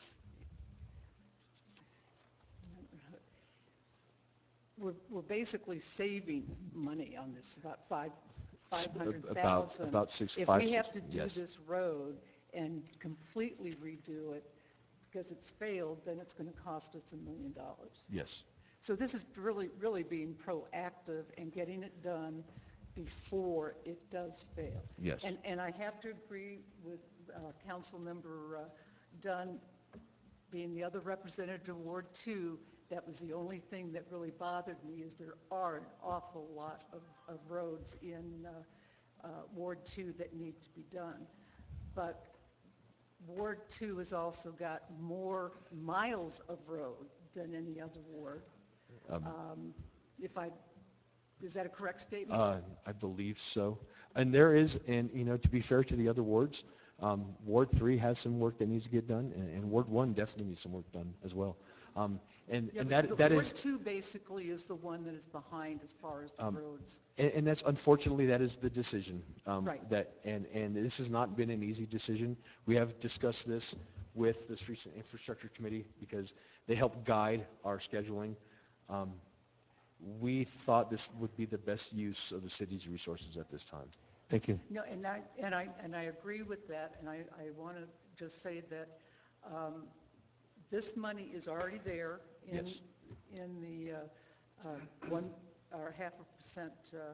we're, we're basically saving money on this, about five, five hundred About, thousand. about six, If five, we six, have to do yes. this road and completely redo it because it's failed, then it's going to cost us a million dollars. Yes, So this is really, really being proactive and getting it done before it does fail. yes. And, and I have to agree with uh, Councilmember uh, Dunn, being the other representative of Ward two, that was the only thing that really bothered me, is there are an awful lot of, of roads in uh, uh, Ward two that need to be done. But Ward two has also got more miles of road than any other ward. Um, Um, If I, is that a correct statement? Uh, I believe so. And there is, and, you know, to be fair to the other wards, um, Ward three has some work that needs to get done, and, and Ward one definitely needs some work done as well. Um, and, Yeah, and but that, the that Ward is, two basically is the one that is behind as far as the Um, roads. and, and that's, unfortunately, that is the decision. Um, Right. That, and, and this has not been an easy decision. We have discussed this with the Streets and Infrastructure Committee because they help guide our scheduling. Um, we thought this would be the best use of the city's resources at this time. Thank you. No, and I, and I, and I agree with that, and I, I want to just say that um, this money is already there in, Yes. in the uh, uh, one, or half a percent, uh,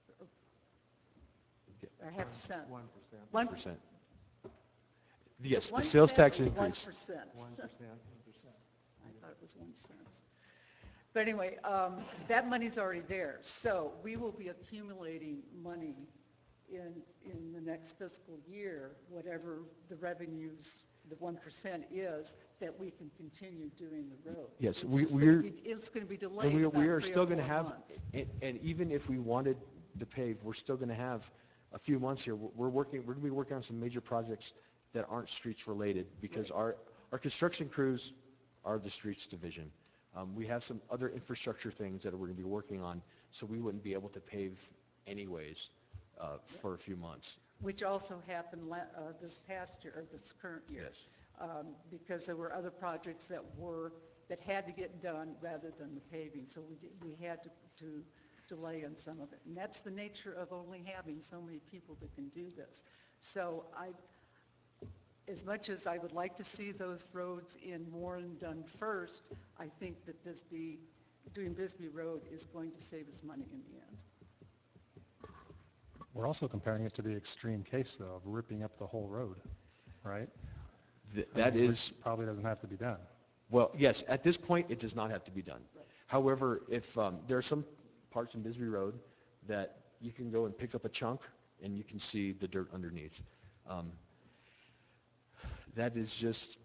or half percent. One percent. One Percent. Yes, the one sales cent tax or increase. One percent. One percent. I thought it was one cent. But anyway, um, that money's already there, so we will be accumulating money in, in the next fiscal year, whatever the revenues, the one percent is, that we can continue doing the road. Yes, It's we- just gonna we're- be- It's going to be And delayed we, about we are three or still going to four have, months. and, and even if we wanted to pave, we're still going to have a few months here. We're we're working, we're going to be working on some major projects that aren't streets related because our, our construction crews are the streets division. Um, we have some other infrastructure things that we're going to be working on, so we wouldn't be able to pave anyways uh, for a few months. Which also happened la- uh, this past year, or this current year. Yes. Um, because there were other projects that were, that had to get done rather than the paving, so we, did- we had to, to delay on some of it. And that's the nature of only having so many people that can do this. So I, as much as I would like to see those roads in Warren done first, I think that Bisbee, doing Bisbee Road is going to save us money in the end. We're also comparing it to the extreme case, though, of ripping up the whole road, right? Th- I That mean, is, which probably doesn't have to be done. well, yes, at this point, it does not have to be done. However, if, um, there are some parts in Bisbee Road that you can go and pick up a chunk and you can see the dirt underneath. Um, That is just,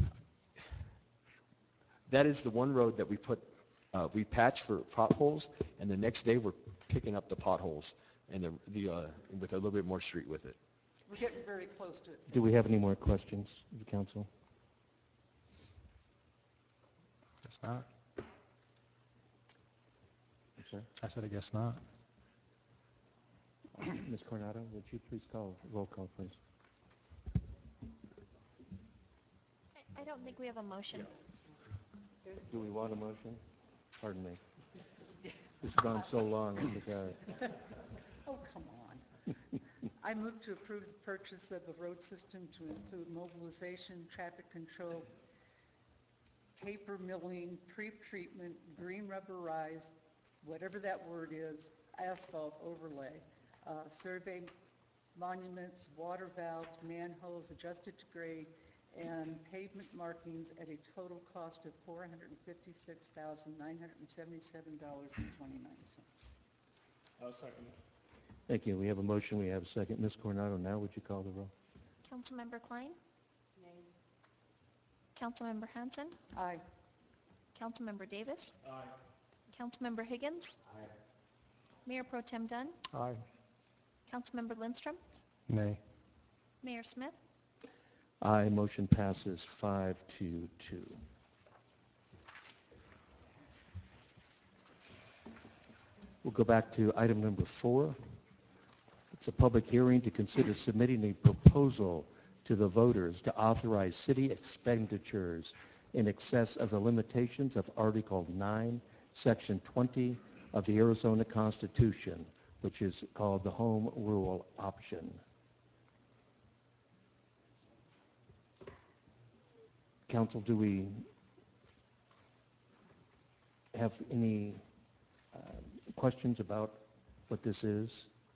that is the one road that we put, uh, we patch for potholes, and the next day we're picking up the potholes and the, the, uh, with a little bit more street with it. We're getting very close to it. Do we have any more questions, of the council? Guess not. I'm sorry? I said I guess not. Miz Coronado, would you please call, roll call, please? I- I don't think we have a motion. Do we want a motion? Pardon me. It's gone so long, I forgot. Oh, come on. I move to approve the purchase of a road system to include mobilization, traffic control, taper milling, pre-treatment, green rubberized, whatever that word is, asphalt overlay, uh, survey monuments, water valves, manholes adjusted to grade, and pavement markings at a total cost of four hundred fifty-six thousand nine hundred seventy-seven dollars and twenty-nine cents. Thank you. We have a motion, we have a second. Miz Coronado, now would you call the roll? Councilmember Klein? Councilmember Hanson? Aye. Councilmember Davis? Aye. Councilmember Higgins? Aye. Mayor Pro Tem Dunn? Aye. Councilmember Lindstrom? Nay. Mayor Smith? Aye, motion passes five to two. We'll go back to item number four. It's a public hearing to consider submitting a proposal to the voters to authorize city expenditures in excess of the limitations of Article nine, Section twenty of the Arizona Constitution, which is called the Home Rule Option. Council, do we have any uh, questions about what this is?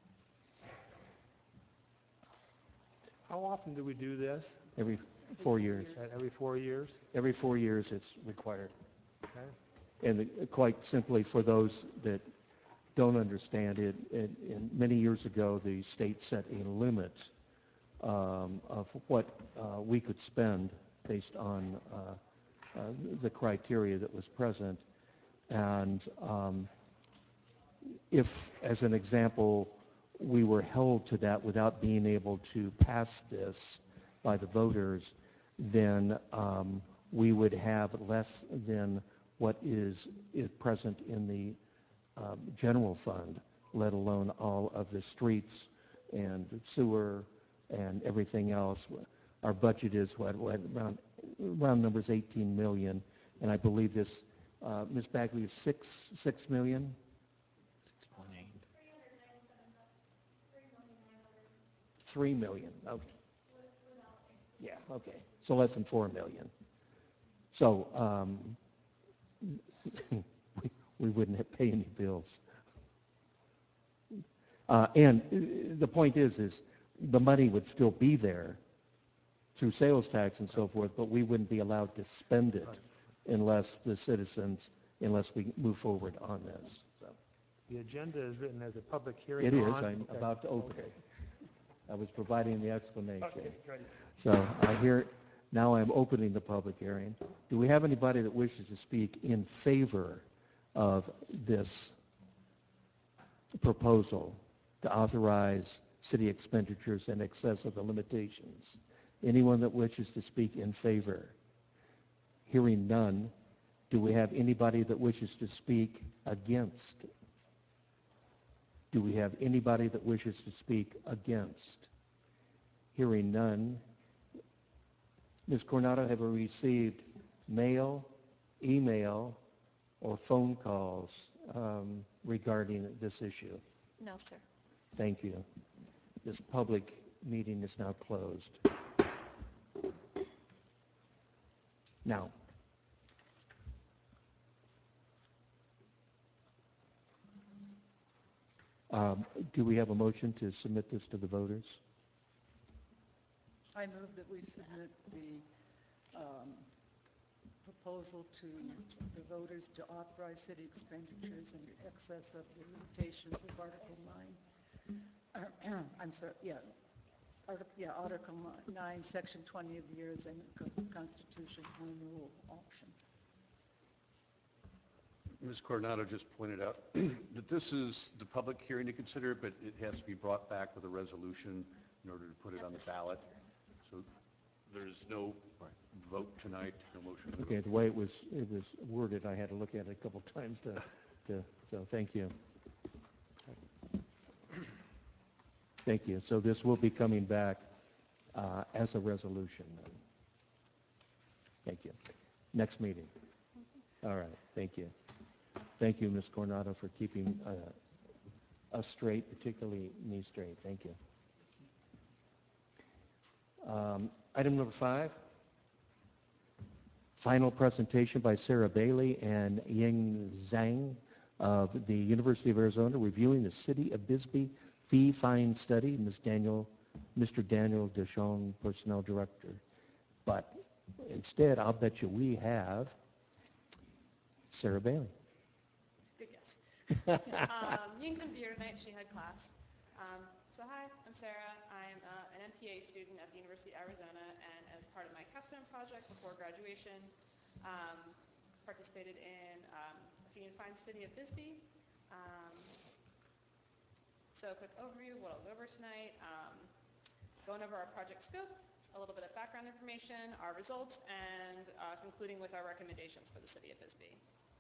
How often do we do this? Every four years. At Every four years? Every four years it's required. Okay. And uh, quite simply, for those that don't understand it, it, and many years ago the state set a limit um, of what uh, we could spend based on uh, uh, the criteria that was present. And um, if, as an example, we were held to that without being able to pass this by the voters, then um, we would have less than what is, is present in the um, general fund, let alone all of the streets and sewer and everything else. Our budget is what, what around, round numbers eighteen million, and I believe this, uh, Miz Bagley, is six, six million? six point eight. Three million, okay. Yeah, okay, so less than four million. So um, we, we wouldn't have pay any bills. Uh, and uh, the point is, is the money would still be there through sales tax and so forth, but we wouldn't be allowed to spend it unless the citizens, unless we move forward on this. So The agenda is written as a public hearing it is, on- I'm okay. about to open Okay. it. I was providing the explanation. Okay, great. So I hear, now I'm opening the public hearing. Do we have anybody that wishes to speak in favor of this proposal to authorize city expenditures in excess of the limitations? Anyone that wishes to speak in favor? Hearing none, do we have anybody that wishes to speak against? Do we have anybody that wishes to speak against? Hearing none. Miz Coronado, have we received mail, email, or phone calls um, regarding this issue? No, sir. Thank you. This public meeting is now closed. Now, um, do we have a motion to submit this to the voters? I move that we submit the um, proposal to the voters to authorize city expenditures in excess of the limitations of Article nine. I'm sorry, yeah, Article, yeah, Article nine, Section twenty of the Arizona Constitution, Home Rule Option. Miz Coronado just pointed out that this is the public hearing to consider, but it has to be brought back with a resolution in order to put it on the ballot. So there's no vote tonight, no motion. to Okay, vote. the way it was, it was worded, I had to look at it a couple times to, to, so thank you. Thank you. So this will be coming back uh, as a resolution. then. Thank you. Next meeting. All right, thank you. Thank you, Miz Coronado, for keeping uh, us straight, particularly me straight. Thank you. Um, Item number five, final presentation by Sarah Bailey and Ying Zhang of the University of Arizona reviewing the City of Bisbee fee fine study. Miz Daniel, Mister Daniel Deschamps, Personnel Director. But instead, I'll bet you we have Sarah Bailey. Good guess. um, Ying couldn't be here tonight. She had class. Um, so hi, I'm Sarah. I'm uh, an M P A student at the University of Arizona, and as part of my capstone project before graduation, um, participated in um, a fee and fine study of Bisbee. Um, so a quick overview of what I'll go over tonight. Um, going over our project scope, a little bit of background information, our results, and uh, concluding with our recommendations for the City of Bisbee.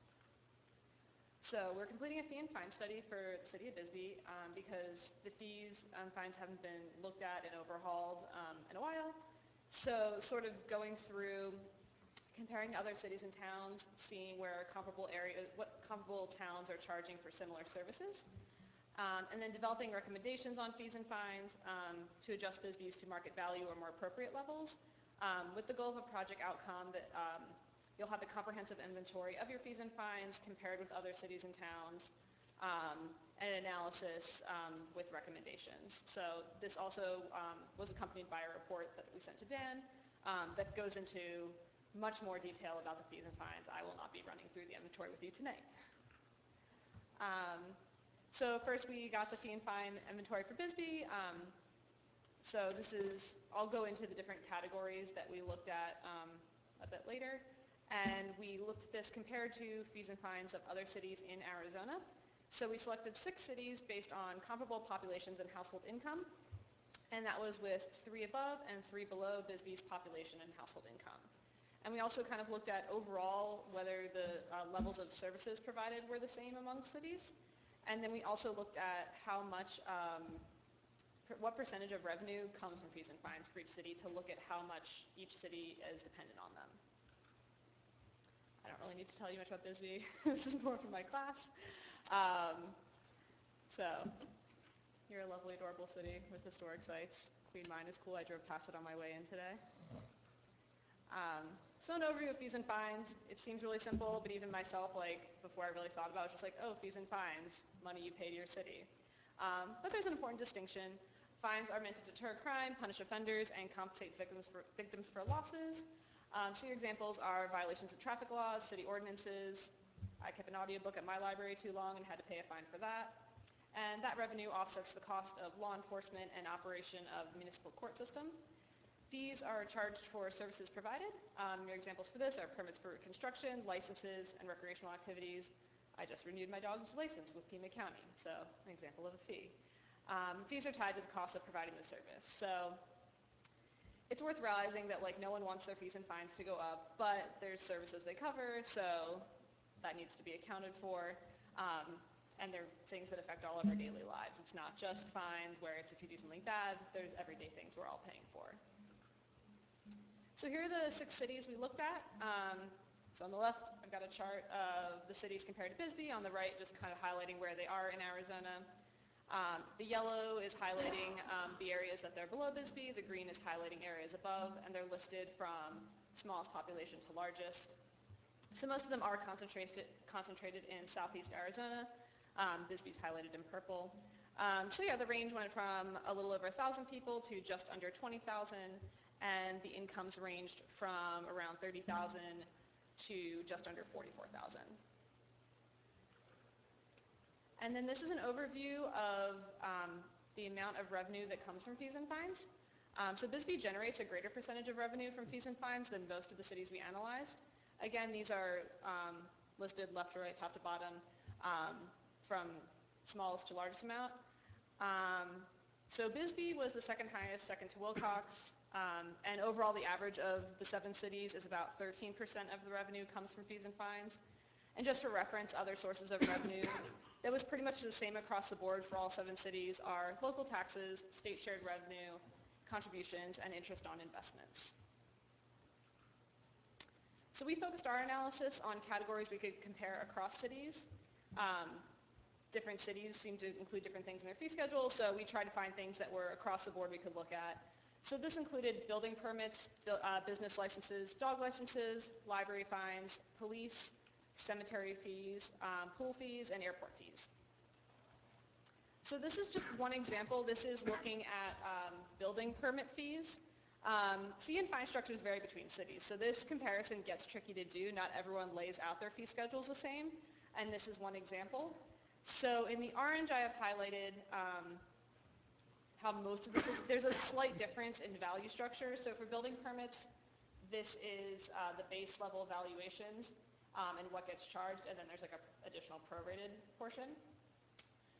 So we're completing a fee and fine study for the City of Bisbee um, because the fees and fines haven't been looked at and overhauled um, in a while. So sort of going through, comparing to other cities and towns, seeing where comparable areas, what comparable towns are charging for similar services, um, and then developing recommendations on fees and fines um, to adjust Bisbee's to market value or more appropriate levels, um, with the goal of a project outcome that um, you'll have a comprehensive inventory of your fees and fines compared with other cities and towns, um, and analysis um, with recommendations. So this also um, was accompanied by a report that we sent to Dan um, that goes into much more detail about the fees and fines. I will not be running through the inventory with you tonight. Um, so first we got the fee and fine inventory for Bisbee. Um, so this is, I'll go into the different categories that we looked at um, a bit later. And we looked at this compared to fees and fines of other cities in Arizona. So we selected six cities based on comparable populations and household income. And that was with three above and three below Bisbee's population and household income. And we also kind of looked at overall whether the uh, levels of services provided were the same among cities. And then we also looked at how much, um, per, what percentage of revenue comes from fees and fines for each city to look at how much each city is dependent on them. I don't really need to tell you much about Bisbee. This is more from my class. Um, so, you're a lovely, adorable city with historic sites. Queen Mine is cool. I drove past it on my way in today. Um, so an overview of fees and fines. It seems really simple, but even myself, like, before I really thought about it, I was just like, oh, fees and fines, money you pay to your city. Um, but there's an important distinction. Fines are meant to deter crime, punish offenders, and compensate victims for, victims for losses. Um, so your examples are violations of traffic laws, city ordinances. I kept an audiobook at my library too long and had to pay a fine for that. And that revenue offsets the cost of law enforcement and operation of the municipal court system. Fees are charged for services provided. Um, your examples for this are permits for construction, licenses, and recreational activities. I just renewed my dog's license with Pima County, so an example of a fee. Um, fees are tied to the cost of providing the service. So it's worth realizing that like no one wants their fees and fines to go up, but there's services they cover, so that needs to be accounted for. Um, and they're things that affect all of our daily lives. It's not just fines where it's if you do something bad, there's everyday things we're all paying for. So here are the six cities we looked at. Um, so on the left, I've got a chart of the cities compared to Bisbee. On the right, just kind of highlighting where they are in Arizona. Um, the yellow is highlighting um, the areas that they're below Bisbee. The green is highlighting areas above, and they're listed from smallest population to largest. So most of them are concentrated, concentrated in southeast Arizona. Um, Bisbee's highlighted in purple. Um, so yeah, the range went from a little over one thousand people to just under twenty thousand, and the incomes ranged from around thirty thousand to just under forty-four thousand. And then this is an overview of um, the amount of revenue that comes from fees and fines. Um, so Bisbee generates a greater percentage of revenue from fees and fines than most of the cities we analyzed. Again, these are um, listed left to right, top to bottom, um, from smallest to largest amount. Um, so Bisbee was the second highest, second to Wilcox. Um, and overall, the average of the seven cities is about thirteen percent of the revenue comes from fees and fines. And just for reference, other sources of revenue that was pretty much the same across the board for all seven cities are local taxes, state shared revenue, contributions, and interest on investments. So we focused our analysis on categories we could compare across cities. Um, different cities seem to include different things in their fee schedule, so we tried to find things that were across the board we could look at. So this included building permits, uh, business licenses, dog licenses, library fines, police, cemetery fees, um, pool fees, and airport fees. So this is just one example. This is looking at um, building permit fees. Um, fee and fine structures vary between cities, so this comparison gets tricky to do. Not everyone lays out their fee schedules the same, and this is one example. So in the orange, I have highlighted um, how most of the, there's a slight difference in value structure. So for building permits, this is uh, the base level valuations um, and what gets charged, and then there's like a additional prorated portion.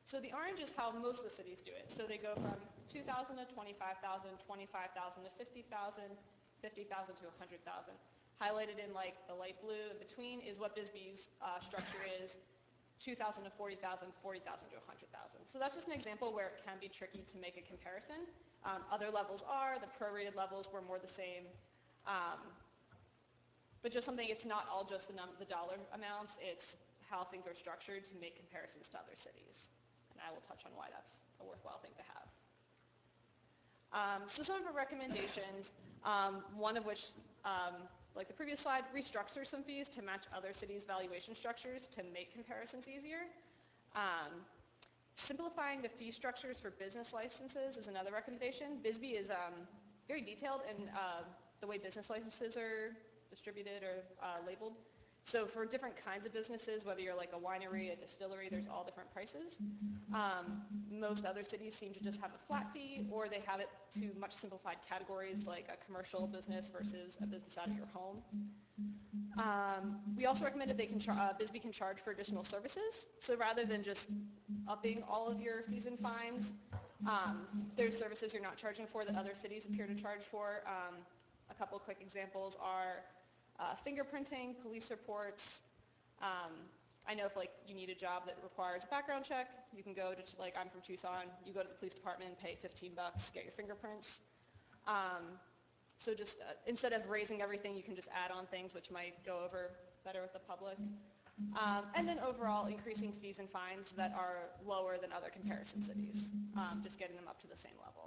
So the orange is how most of the cities do it. So they go from two thousand to twenty-five thousand, twenty-five thousand to fifty thousand, fifty thousand to one hundred thousand. Highlighted in like the light blue in between is what Bisbee's uh, structure is, two thousand to forty thousand, forty thousand to one hundred thousand. So that's just an example where it can be tricky to make a comparison. Um, other levels are, the prorated levels were more the same. Um, but just something, it's not all just the, num the dollar amounts, it's how things are structured to make comparisons to other cities. And I will touch on why that's a worthwhile thing to have. Um, so some of our recommendations, um, one of which, um, like the previous slide, restructure some fees to match other cities' valuation structures to make comparisons easier. Um, simplifying the fee structures for business licenses is another recommendation. Bisbee is um, very detailed in uh, the way business licenses are distributed or uh, labeled. So for different kinds of businesses, whether you're like a winery, a distillery, there's all different prices. Um, most other cities seem to just have a flat fee, or they have it to much simplified categories like a commercial business versus a business out of your home. Um, we also recommended they can uh, Bisbee can charge for additional services. So rather than just upping all of your fees and fines, um, there's services you're not charging for that other cities appear to charge for. Um, a couple quick examples are Uh, fingerprinting, police reports. Um, I know if like you need a job that requires a background check, you can go to, like I'm from Tucson, you go to the police department, pay fifteen bucks, get your fingerprints. Um, so just uh, instead of raising everything, you can just add on things which might go over better with the public. Um, and then overall increasing fees and fines that are lower than other comparison cities, um, just getting them up to the same level.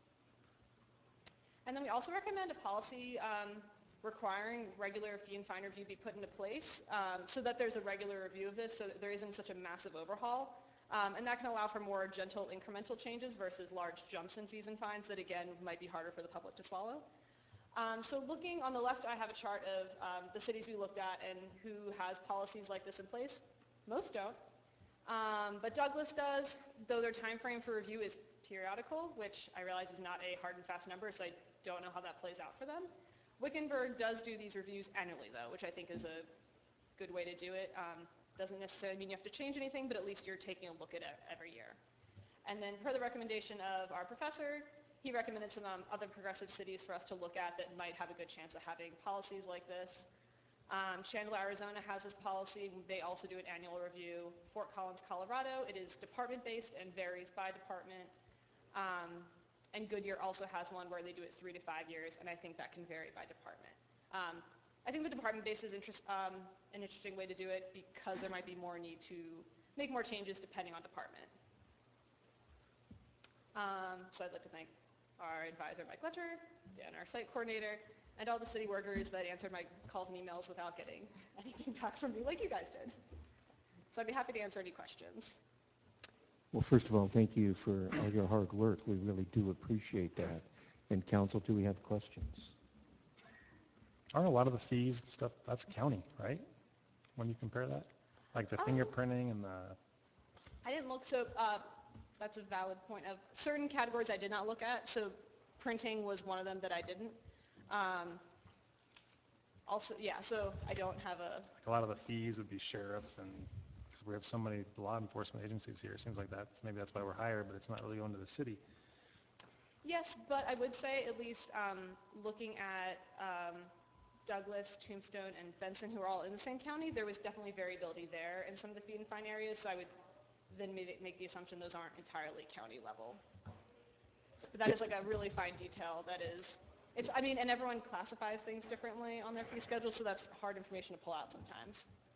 And then we also recommend a policy um, requiring regular fee and fine review be put into place um, so that there's a regular review of this so that there isn't such a massive overhaul. Um, and that can allow for more gentle incremental changes versus large jumps in fees and fines that again might be harder for the public to swallow. Um, so looking on the left, I have a chart of um, the cities we looked at and who has policies like this in place. Most don't. Um, but Douglas does, though their time frame for review is periodical, which I realize is not a hard and fast number, so I don't know how that plays out for them. Wickenburg does do these reviews annually, though, which I think is a good way to do it. Um, doesn't necessarily mean you have to change anything, but at least you're taking a look at it every year. And then per the recommendation of our professor, he recommended some um, other progressive cities for us to look at that might have a good chance of having policies like this. Um, Chandler, Arizona has this policy. They also do an annual review. Fort Collins, Colorado, it is department-based and varies by department. Um, And Goodyear also has one where they do it three to five years, and I think that can vary by department. Um, I think the department base is interest, um, an interesting way to do it because there might be more need to make more changes depending on department. Um, so I'd like to thank our advisor, Mike Letcher, Dan, our site coordinator, and all the city workers that answered my calls and emails without getting anything back from me like you guys did. So I'd be happy to answer any questions. Well, first of all, thank you for all your hard work. We really do appreciate that. And council, do we have questions? Aren't a lot of the fees and stuff, that's county, right? When you compare that? Like the Um, fingerprinting and the, I didn't look, so uh, that's a valid point of certain categories I did not look at. So printing was one of them that I didn't. Um, also, yeah, so I don't have a, like a lot of the fees would be sheriffs and, because we have so many law enforcement agencies here, it seems like that's, maybe that's why we're higher, but it's not really going to the city. yes, but I would say at least um, looking at um, Douglas, Tombstone, and Benson, who are all in the same county, there was definitely variability there in some of the fee and fine areas, so I would then make, make the assumption those aren't entirely county level. But that is like a really fine detail that is, it's, I mean, and everyone classifies things differently on their fee schedule, so that's hard information to pull out sometimes.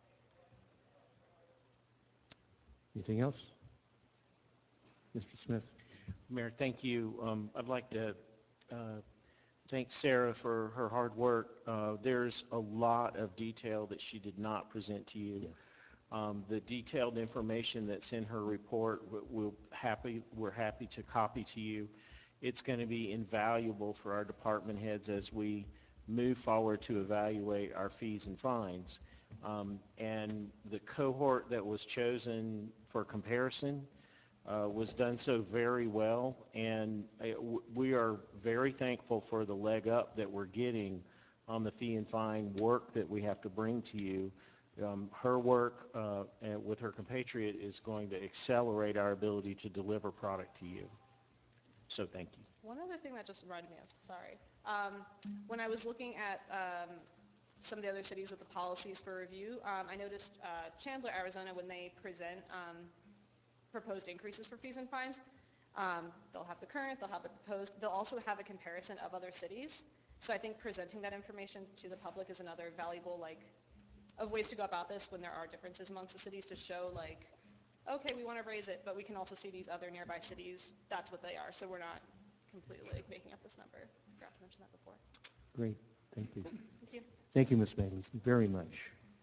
Anything else? Mister Smith? Mayor, thank you. Um, I'd like to uh, thank Sarah for her hard work. Uh, there's a lot of detail that she did not present to you. Yes. Um, the detailed information that's in her report, we'll happy, we're happy to copy to you. It's going to be invaluable for our department heads as we move forward to evaluate our fees and fines. Um, and the cohort that was chosen for comparison uh, was done so very well, and uh, w we are very thankful for the leg up that we're getting on the fee and fine work that we have to bring to you. Um, Her work uh, and with her compatriot is going to accelerate our ability to deliver product to you. So thank you. One other thing that just reminded me of, sorry. Um, when I was looking at um, some of the other cities with the policies for review, um, I noticed uh, Chandler, Arizona, when they present um, proposed increases for fees and fines, um, they'll have the current, they'll have the proposed, they'll also have a comparison of other cities. So I think presenting that information to the public is another valuable, like, of ways to go about this when there are differences amongst the cities to show, like, okay, we want to raise it, but we can also see these other nearby cities, that's what they are, so we're not completely like, making up this number. I forgot to mention that before. Great, thank you. Thank you. Thank you, Miz Bailey, very much.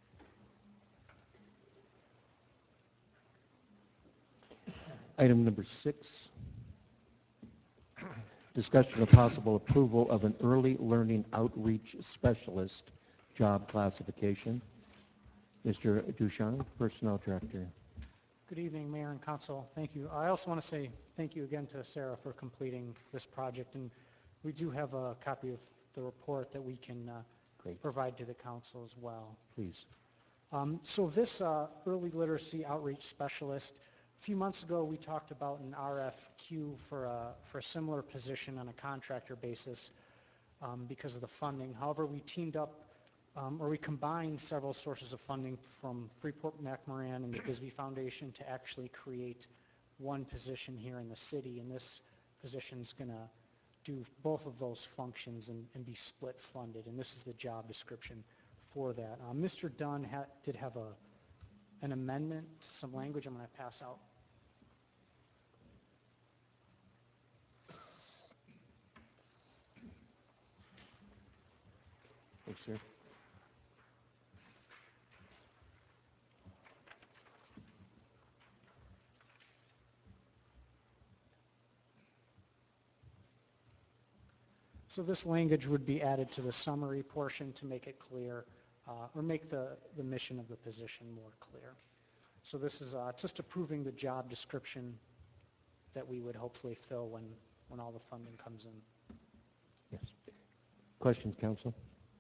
Item number six, discussion of possible approval of an early learning outreach specialist job classification. Mister Ducharme, Personnel Director. Good evening, Mayor and Council. Thank you. I also want to say thank you again to Sarah for completing this project, and we do have a copy of the report that we can uh, Great. provide to the Council as well. Please. Um, so this uh, early literacy outreach specialist, a few months ago we talked about an R F Q for a, for a similar position on a contractor basis um, because of the funding. However, we teamed up Um, or we combined several sources of funding from Freeport-McMoran and the Bisbee Foundation to actually create one position here in the city, and this position is going to do both of those functions and, and be split funded, and this is the job description for that. Uh, Mister Dunn ha did have a, an amendment, some language I'm going to pass out. Thanks, sir. So this language would be added to the summary portion to make it clear, uh, or make the, the mission of the position more clear. So this is uh, just approving the job description that we would hopefully fill when, when all the funding comes in. Yes. Questions, Council?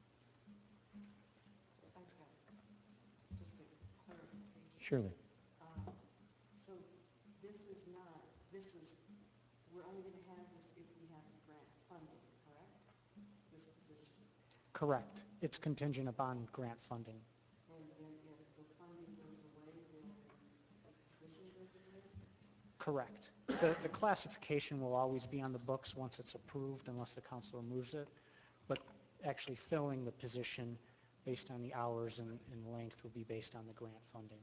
I've got just a clarification. Surely. Um, So this is not, this is, we're only going to have this if we have grant funding, correct? This position. Correct. It's contingent upon grant funding. And then if the funding goes away, then the position goes away? Correct. The, the classification will always be on the books once it's approved unless the council removes it, but actually filling the position based on the hours and, and length will be based on the grant funding.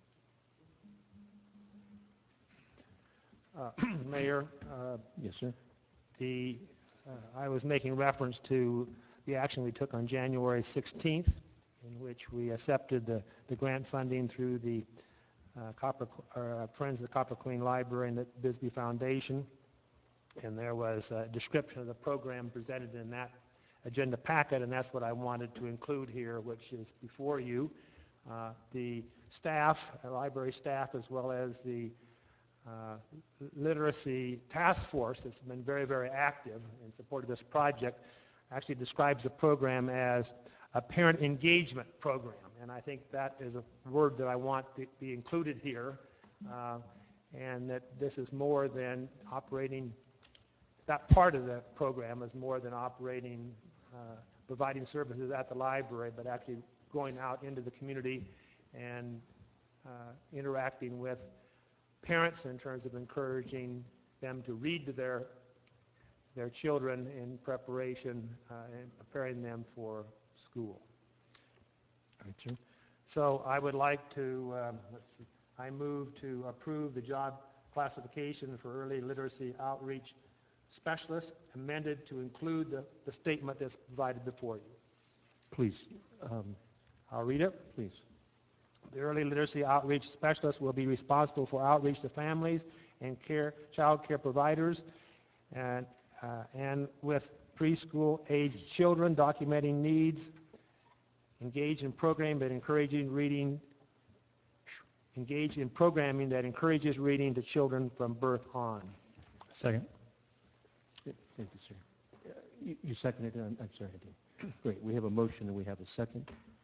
Uh, Mayor, uh, Yes, sir. the, uh, I was making reference to the action we took on January sixteenth, in which we accepted the, the grant funding through the uh, Copper, uh, Friends of the Copper Clean Library and the Bisbee Foundation. And there was a description of the program presented in that agenda packet, and that's what I wanted to include here, which is before you. Uh, the staff, uh, library staff, as well as the uh, literacy task force that's been very, very active in support of this project, actually describes the program as a parent engagement program. And I think that is a word that I want to be included here, uh, and that this is more than operating, that part of the program is more than operating, uh, providing services at the library, but actually going out into the community and uh, interacting with parents in terms of encouraging them to read to their their children in preparation uh, and preparing them for school. All right, sir. So I would like to, um, let's see, I move to approve the job classification for early literacy outreach specialist amended to include the, the statement that's provided before you. Please, um, I'll read it. please. The early literacy outreach specialist will be responsible for outreach to families and care, child care providers and, uh, and with preschool-aged children, documenting needs, engage in programming that encouraging reading, engage in programming that encourages reading to children from birth on. Second. Thank you, sir. Uh, You, you seconded it? I'm, I'm sorry, I did. Great. We have a motion and we have a second.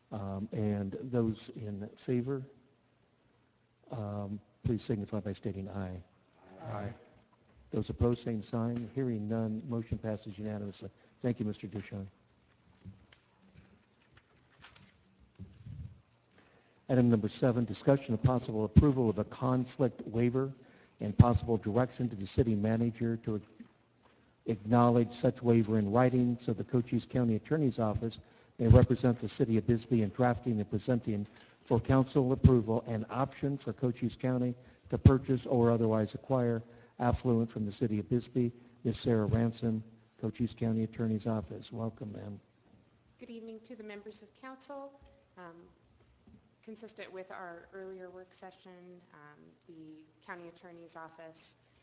Um, And those in favor, um, please signify by stating aye. Aye. Those opposed, same sign. Hearing none, motion passes unanimously. Thank you, Mister Ducharme. Item number seven, discussion of possible approval of a conflict waiver and possible direction to the city manager to acknowledge such waiver in writing so the Cochise County Attorney's Office may represent the city of Bisbee in drafting and presenting for council approval an option for Cochise County to purchase or otherwise acquire affluent from the city of Bisbee. Miz Sarah Ransom, Cochise County Attorney's Office. Welcome, ma'am. Good evening to the members of council. Um, consistent with our earlier work session, um, the County Attorney's Office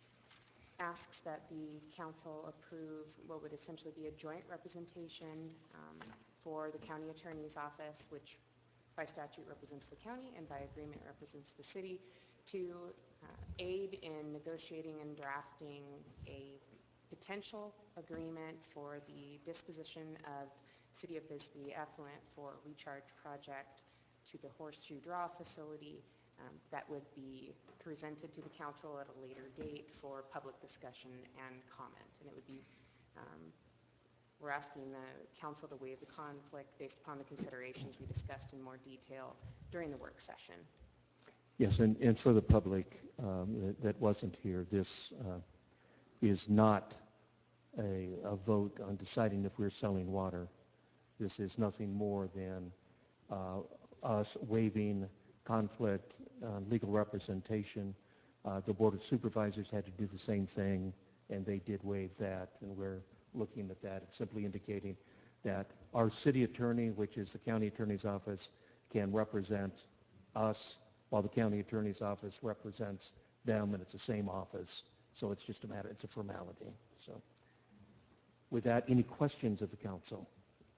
asks that the council approve what would essentially be a joint representation um, for the County Attorney's Office, which by statute represents the county and by agreement represents the city, to uh, aid in negotiating and drafting a potential agreement for the disposition of City of Bisbee effluent for recharge project to the Horseshoe Draw facility. Um, that would be presented to the council at a later date for public discussion and comment. And it would be, um, we're asking the council to waive the conflict based upon the considerations we discussed in more detail during the work session. Yes, and, and for the public um, that, that wasn't here, this uh, is not a, a vote on deciding if we're selling water. This is nothing more than uh, us waiving conflict, uh, legal representation. Uh, the Board of Supervisors had to do the same thing, and they did waive that, and we're looking at that. It's simply indicating that our city attorney, which is the county attorney's office, can represent us while the county attorney's office represents them, and it's the same office. So it's just a matter, it's a formality. So with that, any questions of the council?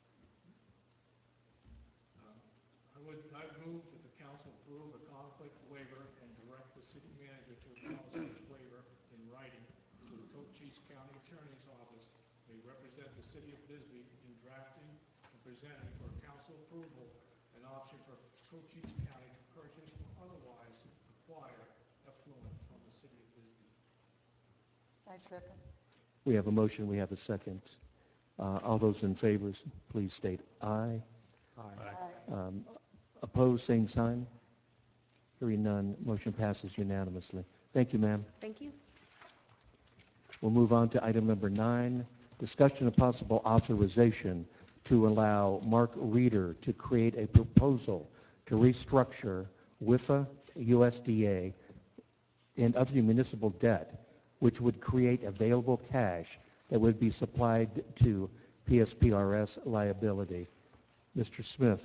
I would, I move that the council approve a conflict waiver and direct the city manager to acknowledge such waiver in writing so the Cochise County Attorney's Office may represent the city of Bisbee in drafting and presenting for council approval an option for Cochise County to purchase or otherwise acquire effluent from the city of Bisbee. I second. We have a motion, we have a second. Uh, all those in favor, please state aye. Aye. Um, opposed, same sign. Hearing none, motion passes unanimously. Thank you, ma'am. Thank you. We'll move on to item number nine, discussion of possible authorization to allow Mark Reeder to create a proposal to restructure W I F A, U S D A, and other municipal debt, which would create available cash that would be supplied to P S P R S liability. Mister Smith.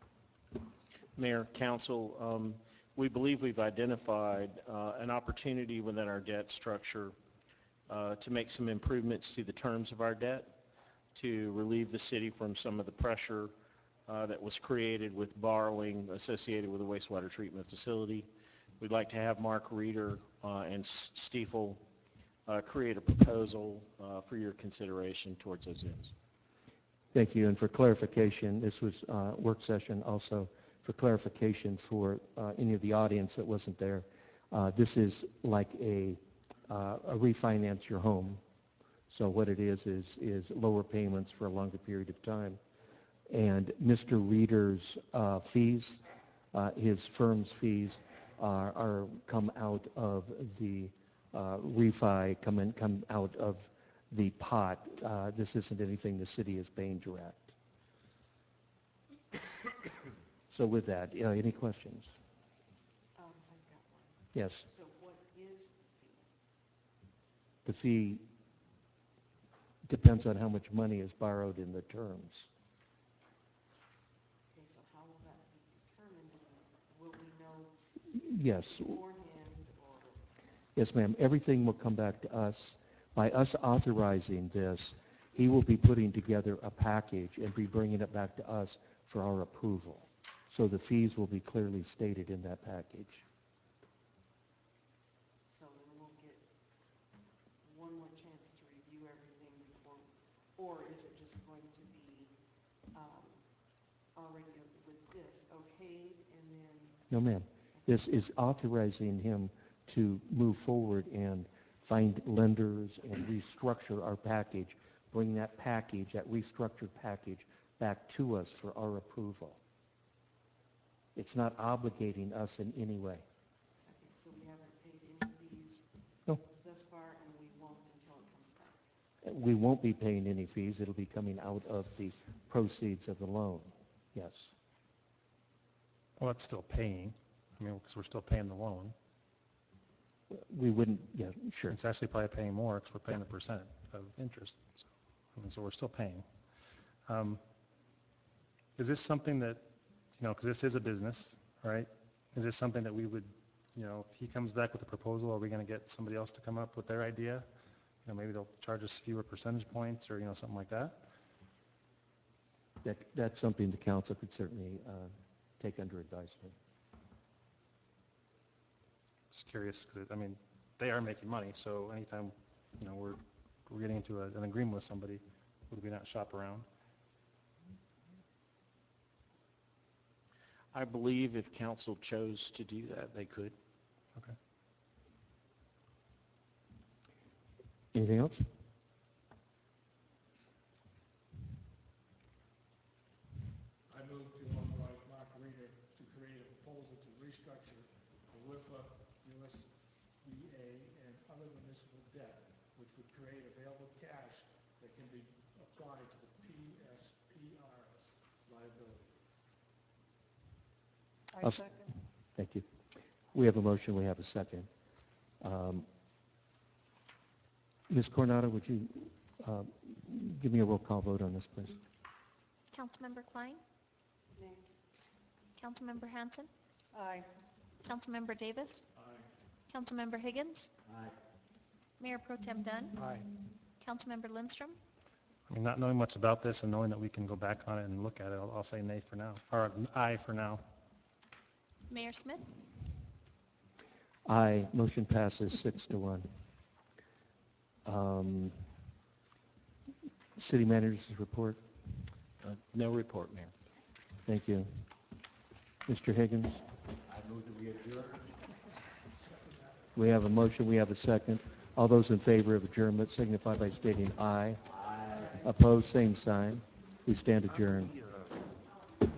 Mayor, Council, um, we believe we've identified uh, an opportunity within our debt structure uh, to make some improvements to the terms of our debt, to relieve the city from some of the pressure uh, that was created with borrowing associated with the wastewater treatment facility. We'd like to have Mark Reeder uh, and Stiefel uh, create a proposal uh, for your consideration towards those ends. Thank you. And for clarification, this was uh, work session also. For clarification for uh, any of the audience that wasn't there, uh, this is like a, uh, a refinance your home. So what it is is is lower payments for a longer period of time. And Mister Reeder's uh, fees, uh, his firm's fees, are, are come out of the uh, refi, come in, come out of the pot. Uh, this isn't anything the city is paying direct. So with that, uh, any questions? Um, I've got one. Yes. So what is The fee depends on how much money is borrowed in the terms. Okay, so how will that be determined? Will we know Yes. beforehand or? Yes, ma'am. Everything will come back to us. By us authorizing this, he will be putting together a package and be bringing it back to us for our approval. So the fees will be clearly stated in that package. So then we'll get one more chance to review everything before, or is it just going to be um, already with this okayed and then, No, ma'am. This is authorizing him to move forward and find lenders and restructure our package, bring that package, that restructured package, back to us for our approval. It's not obligating us in any way. okay, so we haven't paid any fees No. thus far, and we won't until it comes back. We won't be paying any fees. It'll be coming out of the proceeds of the loan. Yes. Well, it's still paying, I mean, because we're still paying the loan. We wouldn't, yeah, sure. It's actually probably paying more because we're paying the percent of interest. So, I mean, so we're still paying. Um, Is this something that, you know, because this is a business, right? Is this something that we would, you know, if he comes back with a proposal, are we going to get somebody else to come up with their idea? You know, maybe they'll charge us fewer percentage points or, you know, something like that? That, that's something the council could certainly uh, take under advisement. Just curious, because, I mean, they are making money, so anytime, you know, we're, we're getting into a, an agreement with somebody, would we not shop around? I believe if council chose to do that, they could. Okay. Anything else? I move to authorize Mark Reeder to create a proposal to restructure the W I F A, U S D A, and other municipal debt, which would create available cash that can be applied to the P S P R S liability. I I'll- second. Thank you. We have a motion, we have a second. Um, Miz Coronado, would you uh, give me a roll call vote on this, please? Councilmember Klein? Nay. Councilmember Hanson? Aye. Councilmember Davis? Aye. Councilmember Higgins? Aye. Mayor Pro Tem Dunn? Aye. Councilmember Lindstrom? I mean, not knowing much about this and knowing that we can go back on it and look at it, I'll, I'll say nay for now, or aye for now. Mayor Smith? Aye. Motion passes six to one. Um, City Manager's report. Uh, No report, Mayor. Thank you. Mister Higgins? I move that we adjourn. We have a motion, we have a second. All those in favor of adjournment signify by stating aye. Aye. Opposed, same sign. We stand adjourned.